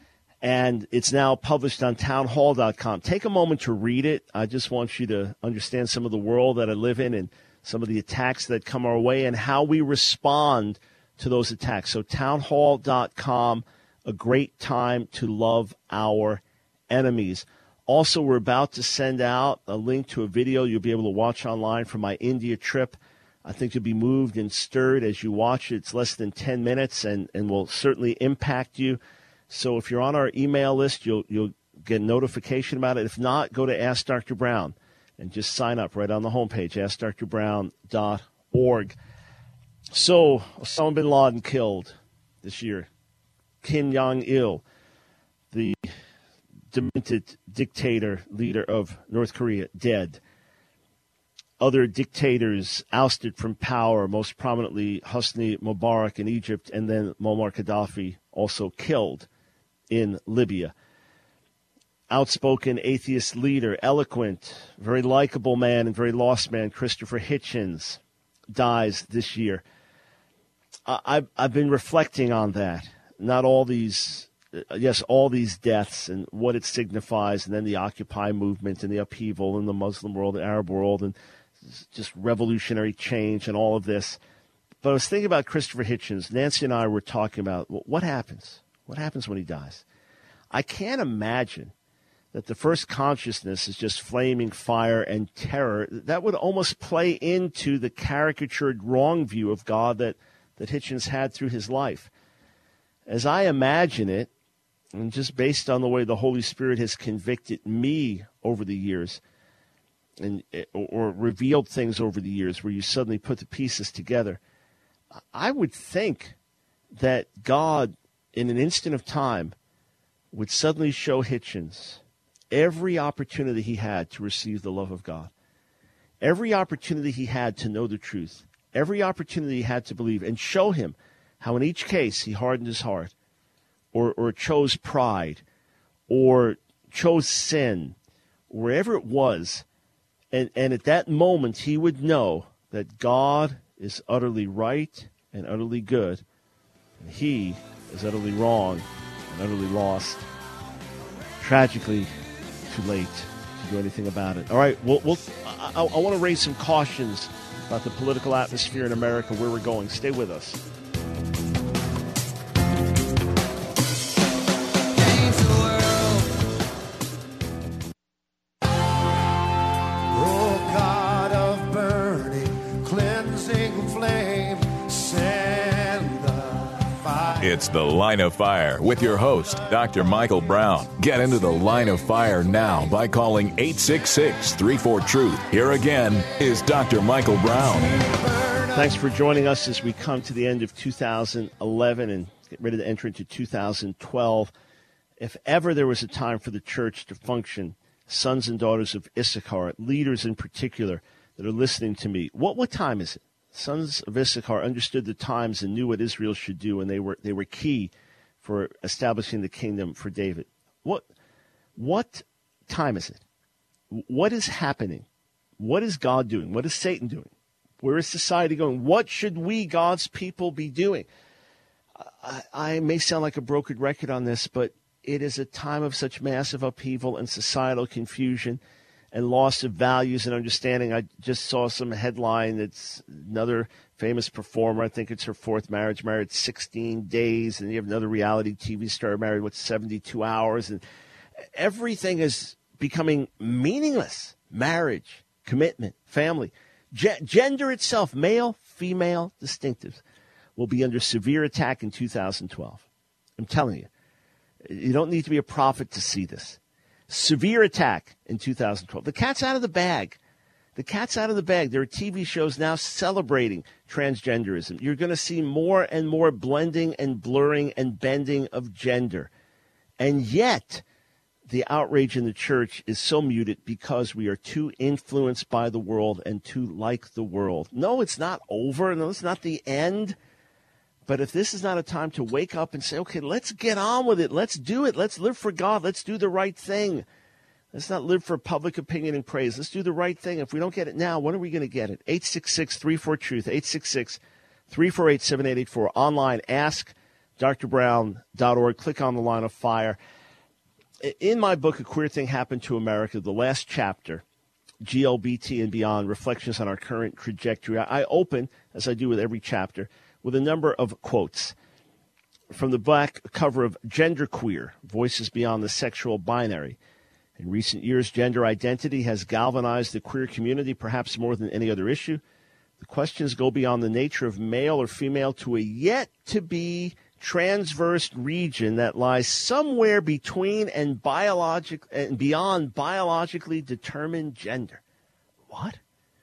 And it's now published on town hall dot com. Take a moment to read it. I just want you to understand some of the world that I live in and some of the attacks that come our way and how we respond to those attacks. So town hall dot com, A Great Time to Love Our Enemies. Also, we're about to send out a link to a video you'll be able to watch online from my India trip. I think you'll be moved and stirred as you watch it. It's less than ten minutes and, and will certainly impact you. So if you're on our email list, you'll you'll get a notification about it. If not, go to Ask Doctor Brown and just sign up right on the homepage, ask d r brown dot org. So Osama bin Laden killed this year. Kim Jong-il, the demented dictator leader of North Korea, dead. Other dictators ousted from power, most prominently Hosni Mubarak in Egypt, and then Muammar Gaddafi, also killed in Libya. Outspoken atheist leader, eloquent, very likable man and very lost man, Christopher Hitchens, dies this year. I've, I've been reflecting on that. Not all these, yes, all these deaths and what it signifies, and then the Occupy movement and the upheaval in the Muslim world, the Arab world, and just revolutionary change and all of this. But I was thinking about Christopher Hitchens. Nancy and I were talking about what happens. What happens when he dies? I can't imagine that the first consciousness is just flaming fire and terror. That would almost play into the caricatured wrong view of God that, that Hitchens had through his life. As I imagine it, and just based on the way the Holy Spirit has convicted me over the years, and or revealed things over the years where you suddenly put the pieces together, I would think that God, in an instant of time, would suddenly show Hitchens every opportunity he had to receive the love of God, every opportunity he had to know the truth, every opportunity he had to believe, and show him how in each case he hardened his heart or, or chose pride or chose sin, wherever it was. And, and at that moment, he would know that God is utterly right and utterly good, and he is utterly wrong and utterly lost. Tragically, too late to do anything about it. All right, we'll, we'll, I, I, I want to raise some cautions about the political atmosphere in America, where we're going. Stay with us. fire. It's The Line of Fire with your host, Doctor Michael Brown. Get into The Line of Fire now by calling eight six six, three four, truth. Here again is Doctor Michael Brown. Thanks for joining us as we come to the end of two thousand eleven and get ready to enter into two thousand twelve. If ever there was a time for the church to function, sons and daughters of Issachar, leaders in particular that are listening to me, what what time is it? Sons of Issachar understood the times and knew what Israel should do, and they were they were key for establishing the kingdom for David. What what time is it? What is happening? What is God doing? What is Satan doing? Where is society going? What should we, God's people, be doing? I, I may sound like a broken record on this, but it is a time of such massive upheaval and societal confusion and loss of values and understanding. I just saw some headline that's another famous performer. I think it's her fourth marriage, married sixteen days. And you have another reality T V star married, what, seventy-two hours. And everything is becoming meaningless. Marriage, commitment, family. G- gender itself, male, female, distinctives, will be under severe attack in two thousand twelve. I'm telling you. You don't need to be a prophet to see this. Severe attack in two thousand twelve. The cat's out of the bag. The cat's out of the bag. There are T V shows now celebrating transgenderism. You're going to see more and more blending and blurring and bending of gender. And yet, the outrage in the church is so muted because we are too influenced by the world and too like the world. No, it's not over. No, it's not the end. But if this is not a time to wake up and say, okay, let's get on with it. Let's do it. Let's live for God. Let's do the right thing. Let's not live for public opinion and praise. Let's do the right thing. If we don't get it now, when are we going to get it? eight six six, three four, truth, eight six six, three four eight, seven eight eight four. Online, ask d r brown dot org. Click on the Line of Fire. In my book, A Queer Thing Happened to America, the last chapter, G L B T and Beyond, Reflections on Our Current Trajectory, I open, as I do with every chapter, with a number of quotes from the back cover of Genderqueer, Voices Beyond the Sexual Binary. In recent years, gender identity has galvanized the queer community perhaps more than any other issue. The questions go beyond the nature of male or female to a yet-to-be transverse region that lies somewhere between and biologic and beyond biologically determined gender. What?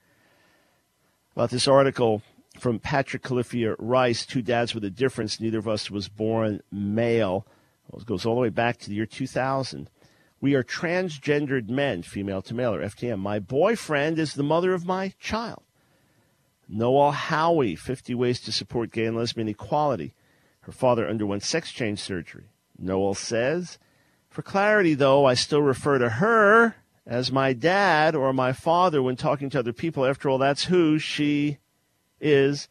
About this article from Patrick Califia Rice, Two Dads with a Difference, Neither of Us Was Born Male. Well, it goes all the way back to the year two thousand. We are transgendered men, female to male, or F T M. My boyfriend is the mother of my child. Noel Howie, fifty Ways to Support Gay and Lesbian Equality. Her father underwent sex change surgery. Noel says, for clarity, though, I still refer to her as my dad or my father when talking to other people. After all, that's who she is.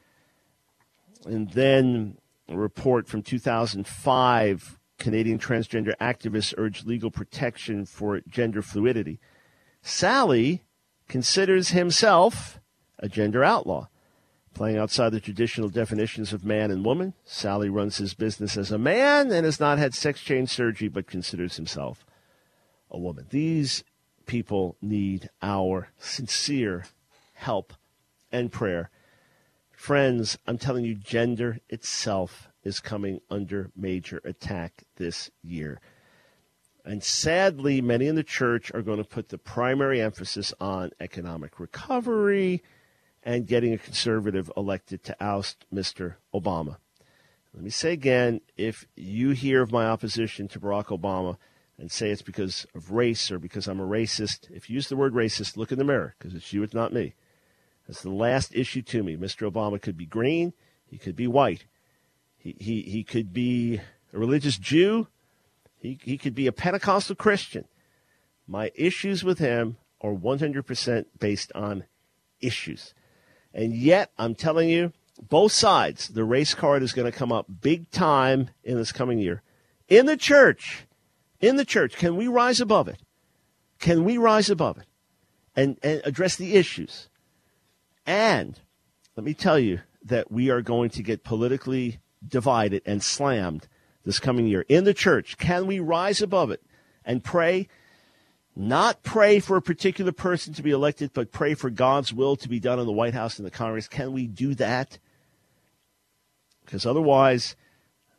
And then a report from two thousand five, Canadian transgender activists urge legal protection for gender fluidity. Sally considers himself a gender outlaw. Playing outside the traditional definitions of man and woman, Sally runs his business as a man and has not had sex change surgery but considers himself a woman. These people need our sincere help and prayer. Friends, I'm telling you, gender itself is coming under major attack this year. And sadly, many in the church are going to put the primary emphasis on economic recovery and getting a conservative elected to oust Mister Obama. Let me say again, if you hear of my opposition to Barack Obama and say it's because of race or because I'm a racist, if you use the word racist, look in the mirror, because it's you, it's not me. That's the last issue to me. Mister Obama could be green. He could be white. He he, he could be a religious Jew. He, he could be a Pentecostal Christian. My issues with him are one hundred percent based on issues. And yet, I'm telling you, both sides, the race card is going to come up big time in this coming year. In the church, in the church, can we rise above it? Can we rise above it and, and address the issues? And let me tell you that we are going to get politically divided and slammed this coming year. In the church, can we rise above it and pray? Not pray for a particular person to be elected, but pray for God's will to be done in the White House and the Congress. Can we do that? Because otherwise,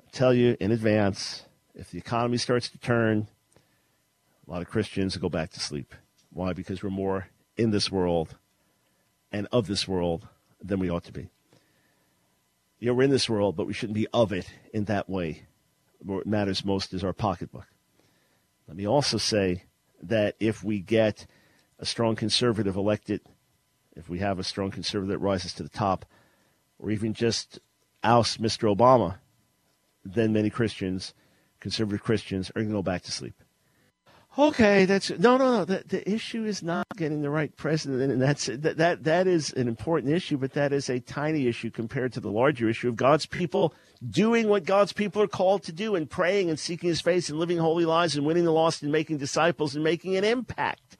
tell you in advance, if the economy starts to turn, a lot of Christians will go back to sleep. Why? Because we're more in this world and of this world than we ought to be. You know, we're in this world, but we shouldn't be of it in that way. What matters most is our pocketbook. Let me also say that if we get a strong conservative elected, if we have a strong conservative that rises to the top, or even just oust Mister Obama, then many Christians, conservative Christians, are going to go back to sleep. Okay, that's no, no, no. The, the issue is not getting the right president, and that's that, that that is an important issue, but that is a tiny issue compared to the larger issue of God's people doing what God's people are called to do, and praying and seeking His face and living holy lives and winning the lost and making disciples and making an impact.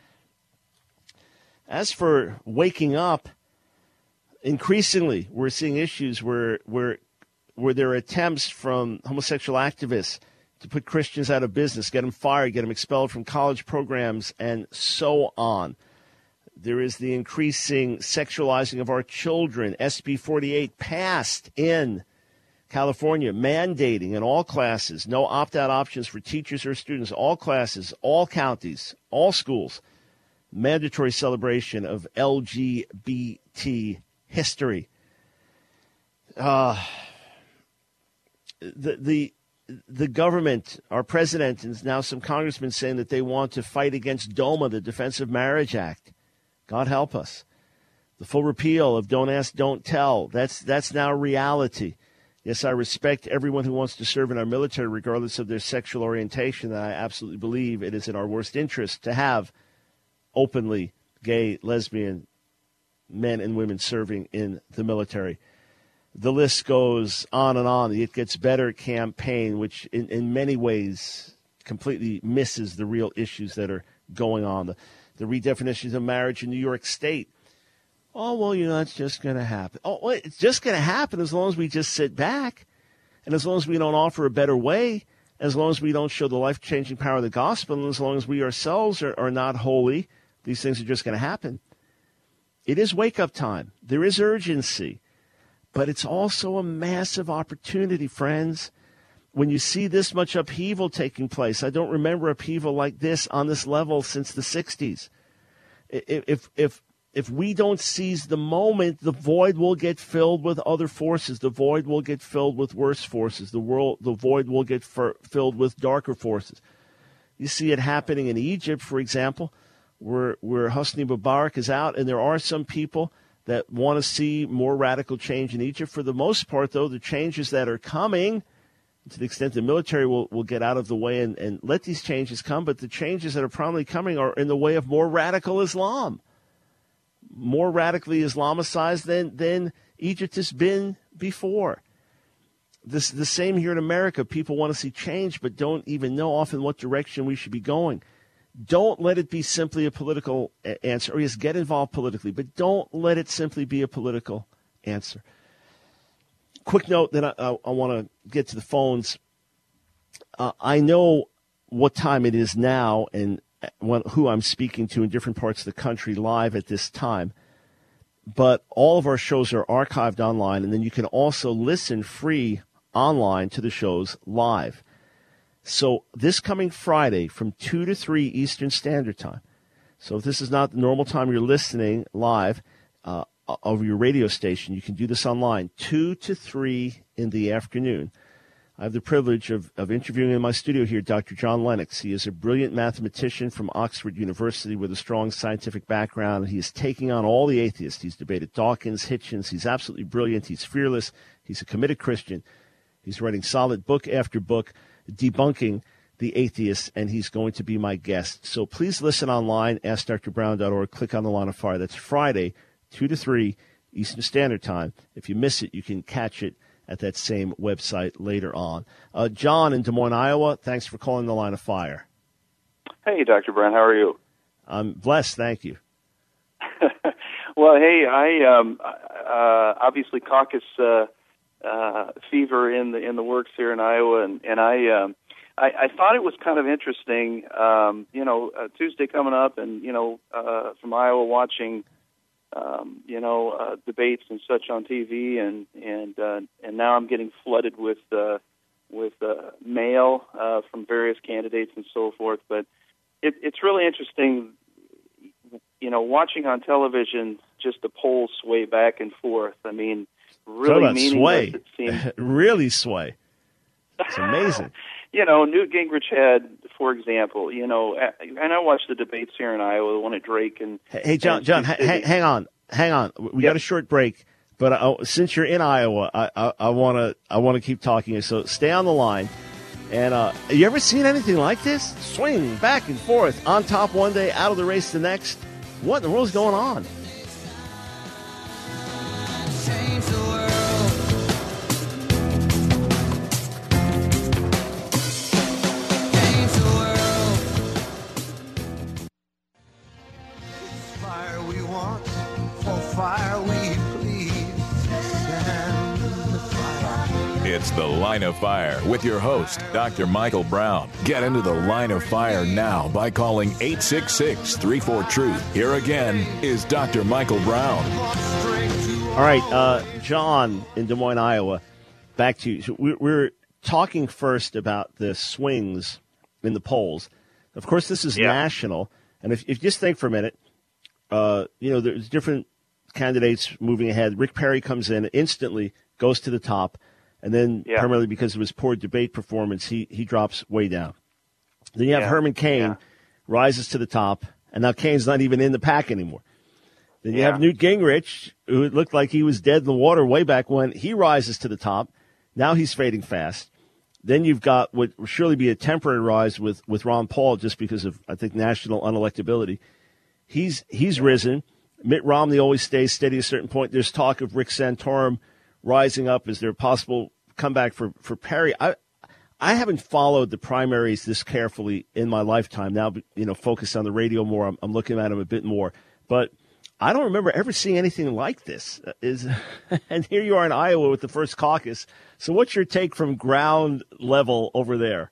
As for waking up, increasingly we're seeing issues where where where there are attempts from homosexual activists to put Christians out of business, get them fired, get them expelled from college programs, and so on. There is the increasing sexualizing of our children. S B forty-eight passed in California, mandating in all classes, no opt-out options for teachers or students, all classes, all counties, all schools, mandatory celebration of L G B T history. Uh, the the The government, our president, and now some congressmen saying that they want to fight against DOMA, the Defense of Marriage Act. God help us. The full repeal of Don't Ask, Don't Tell. That's that's now reality. Yes, I respect everyone who wants to serve in our military, regardless of their sexual orientation. I absolutely believe it is in our worst interest to have openly gay, lesbian men and women serving in the military. The list goes on and on. The It Gets Better campaign, which in, in many ways completely misses the real issues that are going on. The, the redefinitions of marriage in New York State. Oh, well, you know, it's just going to happen. Oh, well, it's just going to happen as long as we just sit back, and as long as we don't offer a better way, as long as we don't show the life-changing power of the gospel, and as long as we ourselves are, are not holy, these things are just going to happen. It is wake-up time. There is urgency. But it's also a massive opportunity, friends. When you see this much upheaval taking place, I don't remember upheaval like this on this level since the sixties. If if if we don't seize the moment, the void will get filled with other forces. The void will get filled with worse forces. The world, the void will get f- filled with darker forces. You see it happening in Egypt, for example, where where Hosni Mubarak is out, and there are some people that want to see more radical change in Egypt. For the most part, though, the changes that are coming, to the extent the military will, will get out of the way and, and let these changes come, but the changes that are probably coming are in the way of more radical Islam, more radically Islamicized than, than Egypt has been before. This the same here in America. People want to see change, but don't even know often what direction we should be going. Don't let it be simply a political answer. Or yes, get involved politically, but don't let it simply be a political answer. Quick note, then I, I, I want to get to the phones. Uh, I know what time it is now and when, who I'm speaking to in different parts of the country live at this time. But all of our shows are archived online, and then you can also listen free online to the shows live. So this coming Friday from two to three Eastern Standard Time. So if this is not the normal time you're listening live uh, over your radio station, you can do this online, two to three in the afternoon. I have the privilege of, of interviewing in my studio here Doctor John Lennox. He is a brilliant mathematician from Oxford University with a strong scientific background. He is taking on all the atheists. He's debated Dawkins, Hitchens. He's absolutely brilliant. He's fearless. He's a committed Christian. He's writing solid book after book, debunking the atheists, and he's going to be my guest. So please listen online, ask dr brown dot org, click on the Line of Fire. That's Friday, two to three Eastern Standard Time. If you miss it, you can catch it at that same website later on. Uh, John in Des Moines, Iowa, thanks for calling the Line of Fire. Hey, Doctor Brown, how are you? I'm blessed, thank you. Well, hey, I um, uh, obviously caucus uh, uh, fever in the in the works here in Iowa, and and I, um, I I thought it was kind of interesting. Um, you know, uh, Tuesday coming up, and you know, uh, from Iowa watching, um, you know, uh, debates and such on T V, and and uh, and now I'm getting flooded with uh, with uh, mail uh, from various candidates and so forth. But it, it's really interesting, you know, watching on television just the polls sway back and forth. I mean, really meaningless. Sway. It seems. Really sway. It's amazing. You know, Newt Gingrich had, for example, you know, and I watched the debates here in Iowa, the one at Drake and. Hey, John, and John, ha- hang on, hang on. We yep. got a short break, but uh, since you're in Iowa, I want to, I want to keep talking. So stay on the line. And uh, you ever seen anything like this? Swing back and forth, on top one day, out of the race the next. What in the world is going on? Change the world. Fire we please, send the fire. It's The Line of Fire with your host, Doctor Michael Brown. Get into the Line of Fire now by calling eight six six, three four, truth. Here again is Doctor Michael Brown. All right, uh, John in Des Moines, Iowa, back to you. So we're, we're talking first about the swings in the polls. Of course, this is yeah. national. And if, if you just think for a minute, uh, you know, there's different candidates moving ahead. Rick Perry comes in, instantly goes to the top, and then yeah. primarily because of his poor debate performance, he, he drops way down. Then you have yeah. Herman Cain, yeah. rises to the top, and now Cain's not even in the pack anymore. Then you yeah. have Newt Gingrich, who looked like he was dead in the water way back when. He rises to the top. Now he's fading fast. Then you've got what will surely be a temporary rise with, with Ron Paul just because of, I think, national unelectability. He's he's yeah. risen. Mitt Romney always stays steady at a certain point. There's talk of Rick Santorum rising up. Is there a possible comeback for, for Perry? I I haven't followed the primaries this carefully in my lifetime. Now, you know, focused on the radio more. I'm, I'm looking at them a bit more. But I don't remember ever seeing anything like this. Is and here you are in Iowa with the first caucus. So what's your take from ground level over there?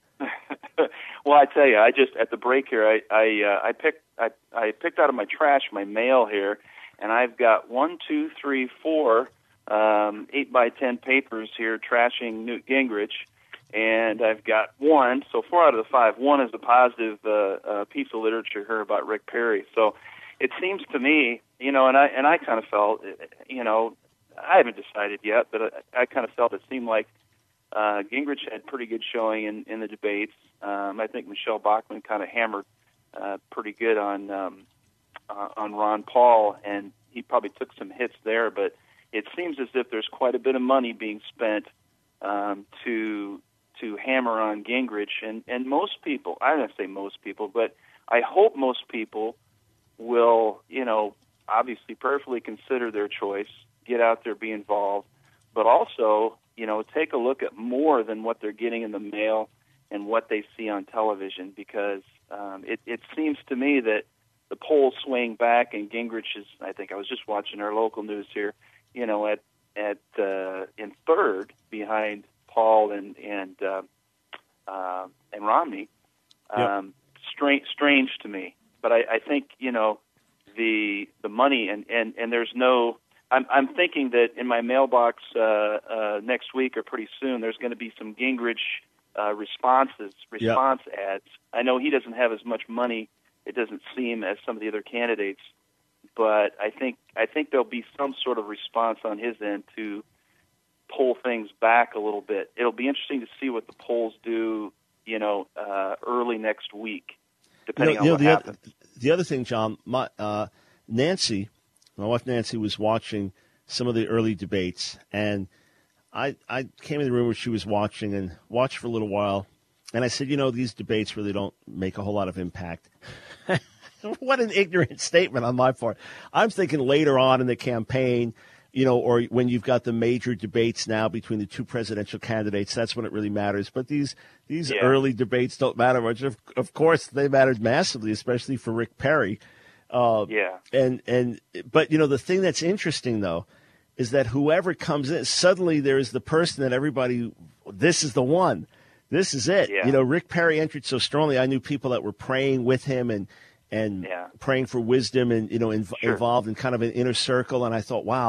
Well, I tell you, I just at the break here, I I, uh, I picked I, I picked out of my trash my mail here, and I've got one, two, three, four, um, eight by ten papers here trashing Newt Gingrich, and I've got one. So four out of the five. One is a positive uh, uh, piece of literature here about Rick Perry. So it seems to me, you know, and I and I kind of felt, you know, I haven't decided yet, but I, I kind of felt it seemed like uh, Gingrich had pretty good showing in, in the debates. Um, I think Michelle Bachmann kind of hammered uh, pretty good on um, uh, on Ron Paul, and he probably took some hits there. But it seems as if there's quite a bit of money being spent um, to to hammer on Gingrich, and and most people, I don't say most people, but I hope most people will, you know, obviously prayerfully consider their choice, get out there, be involved, but also, you know, take a look at more than what they're getting in the mail and what they see on television, because um, it, it seems to me that the polls swing back, and Gingrich is, I think I was just watching our local news here, you know, at at uh, in third behind Paul and and uh, uh, and Romney. Um, yep. Strange, strange to me, but I, I think you know the the money and, and, and there's no. I'm I'm thinking that in my mailbox uh, uh, next week or pretty soon there's going to be some Gingrich uh, responses, response yep. ads. I know he doesn't have as much money, it doesn't seem, as some of the other candidates, but I think I think there'll be some sort of response on his end to pull things back a little bit. It'll be interesting to see what the polls do, you know, uh, early next week, depending you know, on you know, what the happens. Other, the other thing, John, my, uh, Nancy, my wife Nancy, was watching some of the early debates, and I I came in the room where she was watching and watched for a little while, and I said, you know, these debates really don't make a whole lot of impact. What an ignorant statement on my part. I'm thinking later on in the campaign, you know, or when you've got the major debates now between the two presidential candidates, that's when it really matters. But these these yeah. early debates don't matter much. Of, of course, they mattered massively, especially for Rick Perry. Uh, yeah. And, and but, you know, the thing that's interesting, though, is that whoever comes in, suddenly there's the person that everybody, this is the one. This is it. Yeah. You know, Rick Perry entered so strongly. I knew people that were praying with him and and yeah. praying for wisdom and, you know, inv- sure. involved in kind of an inner circle. And I thought, wow,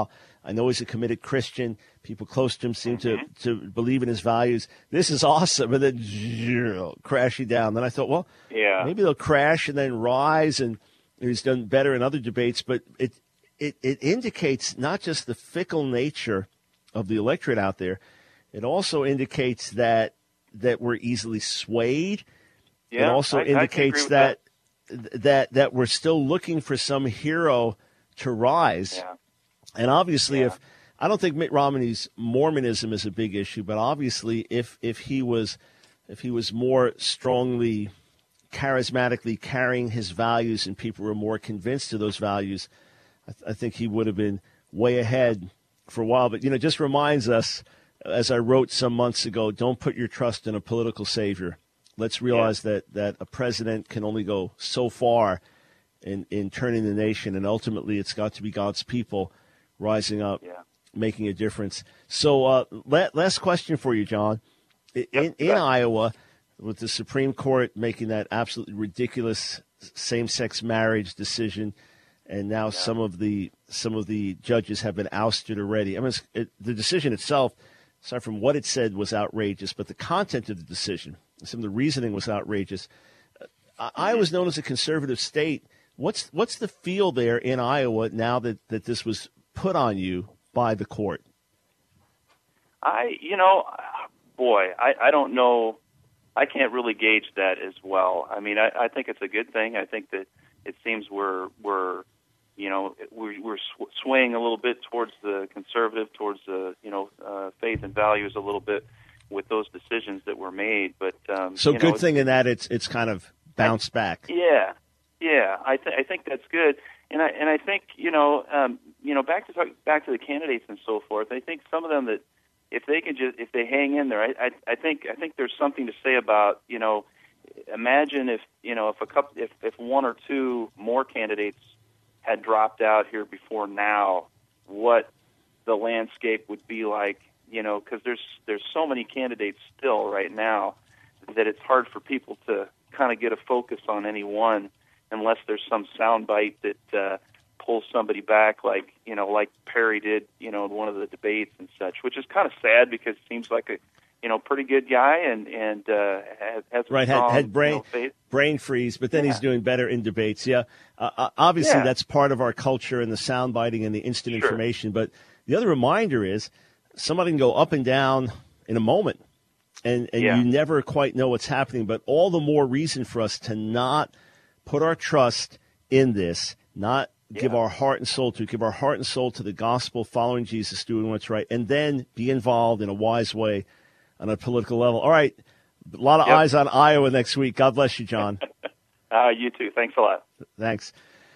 I know he's a committed Christian. People close to him seem mm-hmm. to, to believe in his values. This is awesome. And then you know, crashing down. Then I thought, well, yeah. maybe they'll crash and then rise, and he's done better in other debates. But it, it, it indicates not just the fickle nature of the electorate out there. It also indicates that that we're easily swayed. Yeah, it also I, indicates I that, that that that we're still looking for some hero to rise. Yeah. And obviously, yeah. if I don't think Mitt Romney's Mormonism is a big issue, but obviously, if if he was if he was more strongly, charismatically carrying his values, and people were more convinced of those values, I, th- I think he would have been way ahead for a while. But you know, it just reminds us, as I wrote some months ago, don't put your trust in a political savior. Let's realize yeah. that that a president can only go so far in in turning the nation, and ultimately, it's got to be God's people rising up, yeah. making a difference. So uh, la- last question for you, John. In, yep. in Iowa, with the Supreme Court making that absolutely ridiculous same-sex marriage decision, and now yeah. some of the some of the judges have been ousted already. I mean, it's, it, the decision itself, aside from what it said, was outrageous, but the content of the decision, some of the reasoning was outrageous. Uh, Iowa's known as a conservative state. What's what's the feel there in Iowa now that, that this was put on you by the court? I, you know, boy, I, I don't know. I can't really gauge that as well. I mean, I, I think it's a good thing. I think that it seems we're, we're you know, we're, we're sw- swaying a little bit towards the conservative, towards the, you know, uh, faith and values a little bit with those decisions that were made. But um, so you good know, thing in that it's it's kind of bounced I, back. Yeah, yeah. I th- I think that's good. And I and I think you know um, you know back to talk, back to the candidates and so forth. I think some of them that if they can just if they hang in there, I, I I think I think there's something to say about you know imagine if you know if a couple if if one or two more candidates had dropped out here before now, what the landscape would be like. You know, because there's there's so many candidates still right now that it's hard for people to kind of get a focus on any one. Unless there's some soundbite that uh, pulls somebody back, like you know, like Perry did, you know, in one of the debates and such, which is kind of sad because it seems like a, you know, pretty good guy and and uh, has, has right strong, had, had brain you know, faith. brain freeze, but then yeah. he's doing better in debates. Yeah, uh, obviously yeah. that's part of our culture and the soundbiting and the instant sure. information. But the other reminder is somebody can go up and down in a moment, and and yeah. you never quite know what's happening. But all the more reason for us to not put our trust in this, not yeah. give our heart and soul to, give our heart and soul to the gospel, following Jesus, doing what's right, and then be involved in a wise way on a political level. All right, a lot of yep. eyes on Iowa next week. God bless you, John. uh, you too. Thanks a lot. Thanks.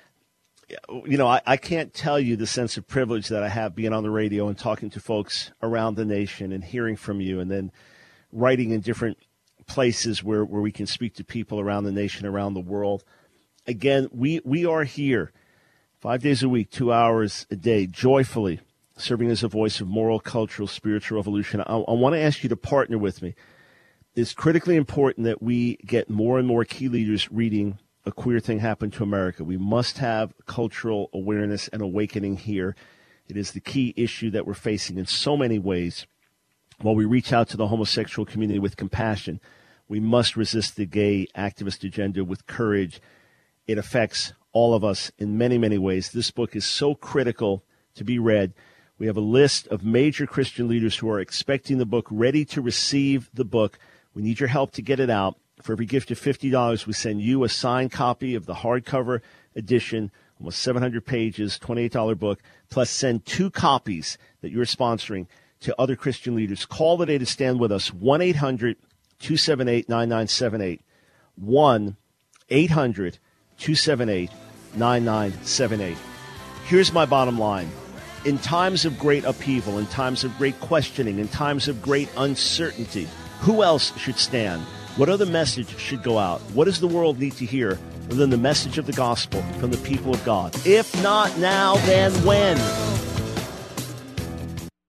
You know, I, I can't tell you the sense of privilege that I have being on the radio and talking to folks around the nation and hearing from you, and then writing in different places where, where we can speak to people around the nation, around the world. Again, we, we are here five days a week, two hours a day, joyfully serving as a voice of moral, cultural, spiritual revolution. I, I want to ask you to partner with me. It's critically important that we get more and more key leaders reading A Queer Thing Happened to America. We must have cultural awareness and awakening here. It is the key issue that we're facing in so many ways. While we reach out to the homosexual community with compassion, we must resist the gay activist agenda with courage. It affects all of us in many, many ways. This book is so critical to be read. We have a list of major Christian leaders who are expecting the book, ready to receive the book. We need your help to get it out. For every gift of fifty dollars, we send you a signed copy of the hardcover edition, almost seven hundred pages, twenty-eight dollars book, plus send two copies that you're sponsoring to other Christian leaders. Call today to stand with us, one eight hundred two seven eight nine nine seven eight, one eight hundred two seven eight nine nine seven eight. Here's my bottom line. In times of great upheaval, in times of great questioning, in times of great uncertainty, who else should stand? What other message should go out? What does the world need to hear other than the message of the gospel from the people of God? If not now, then when?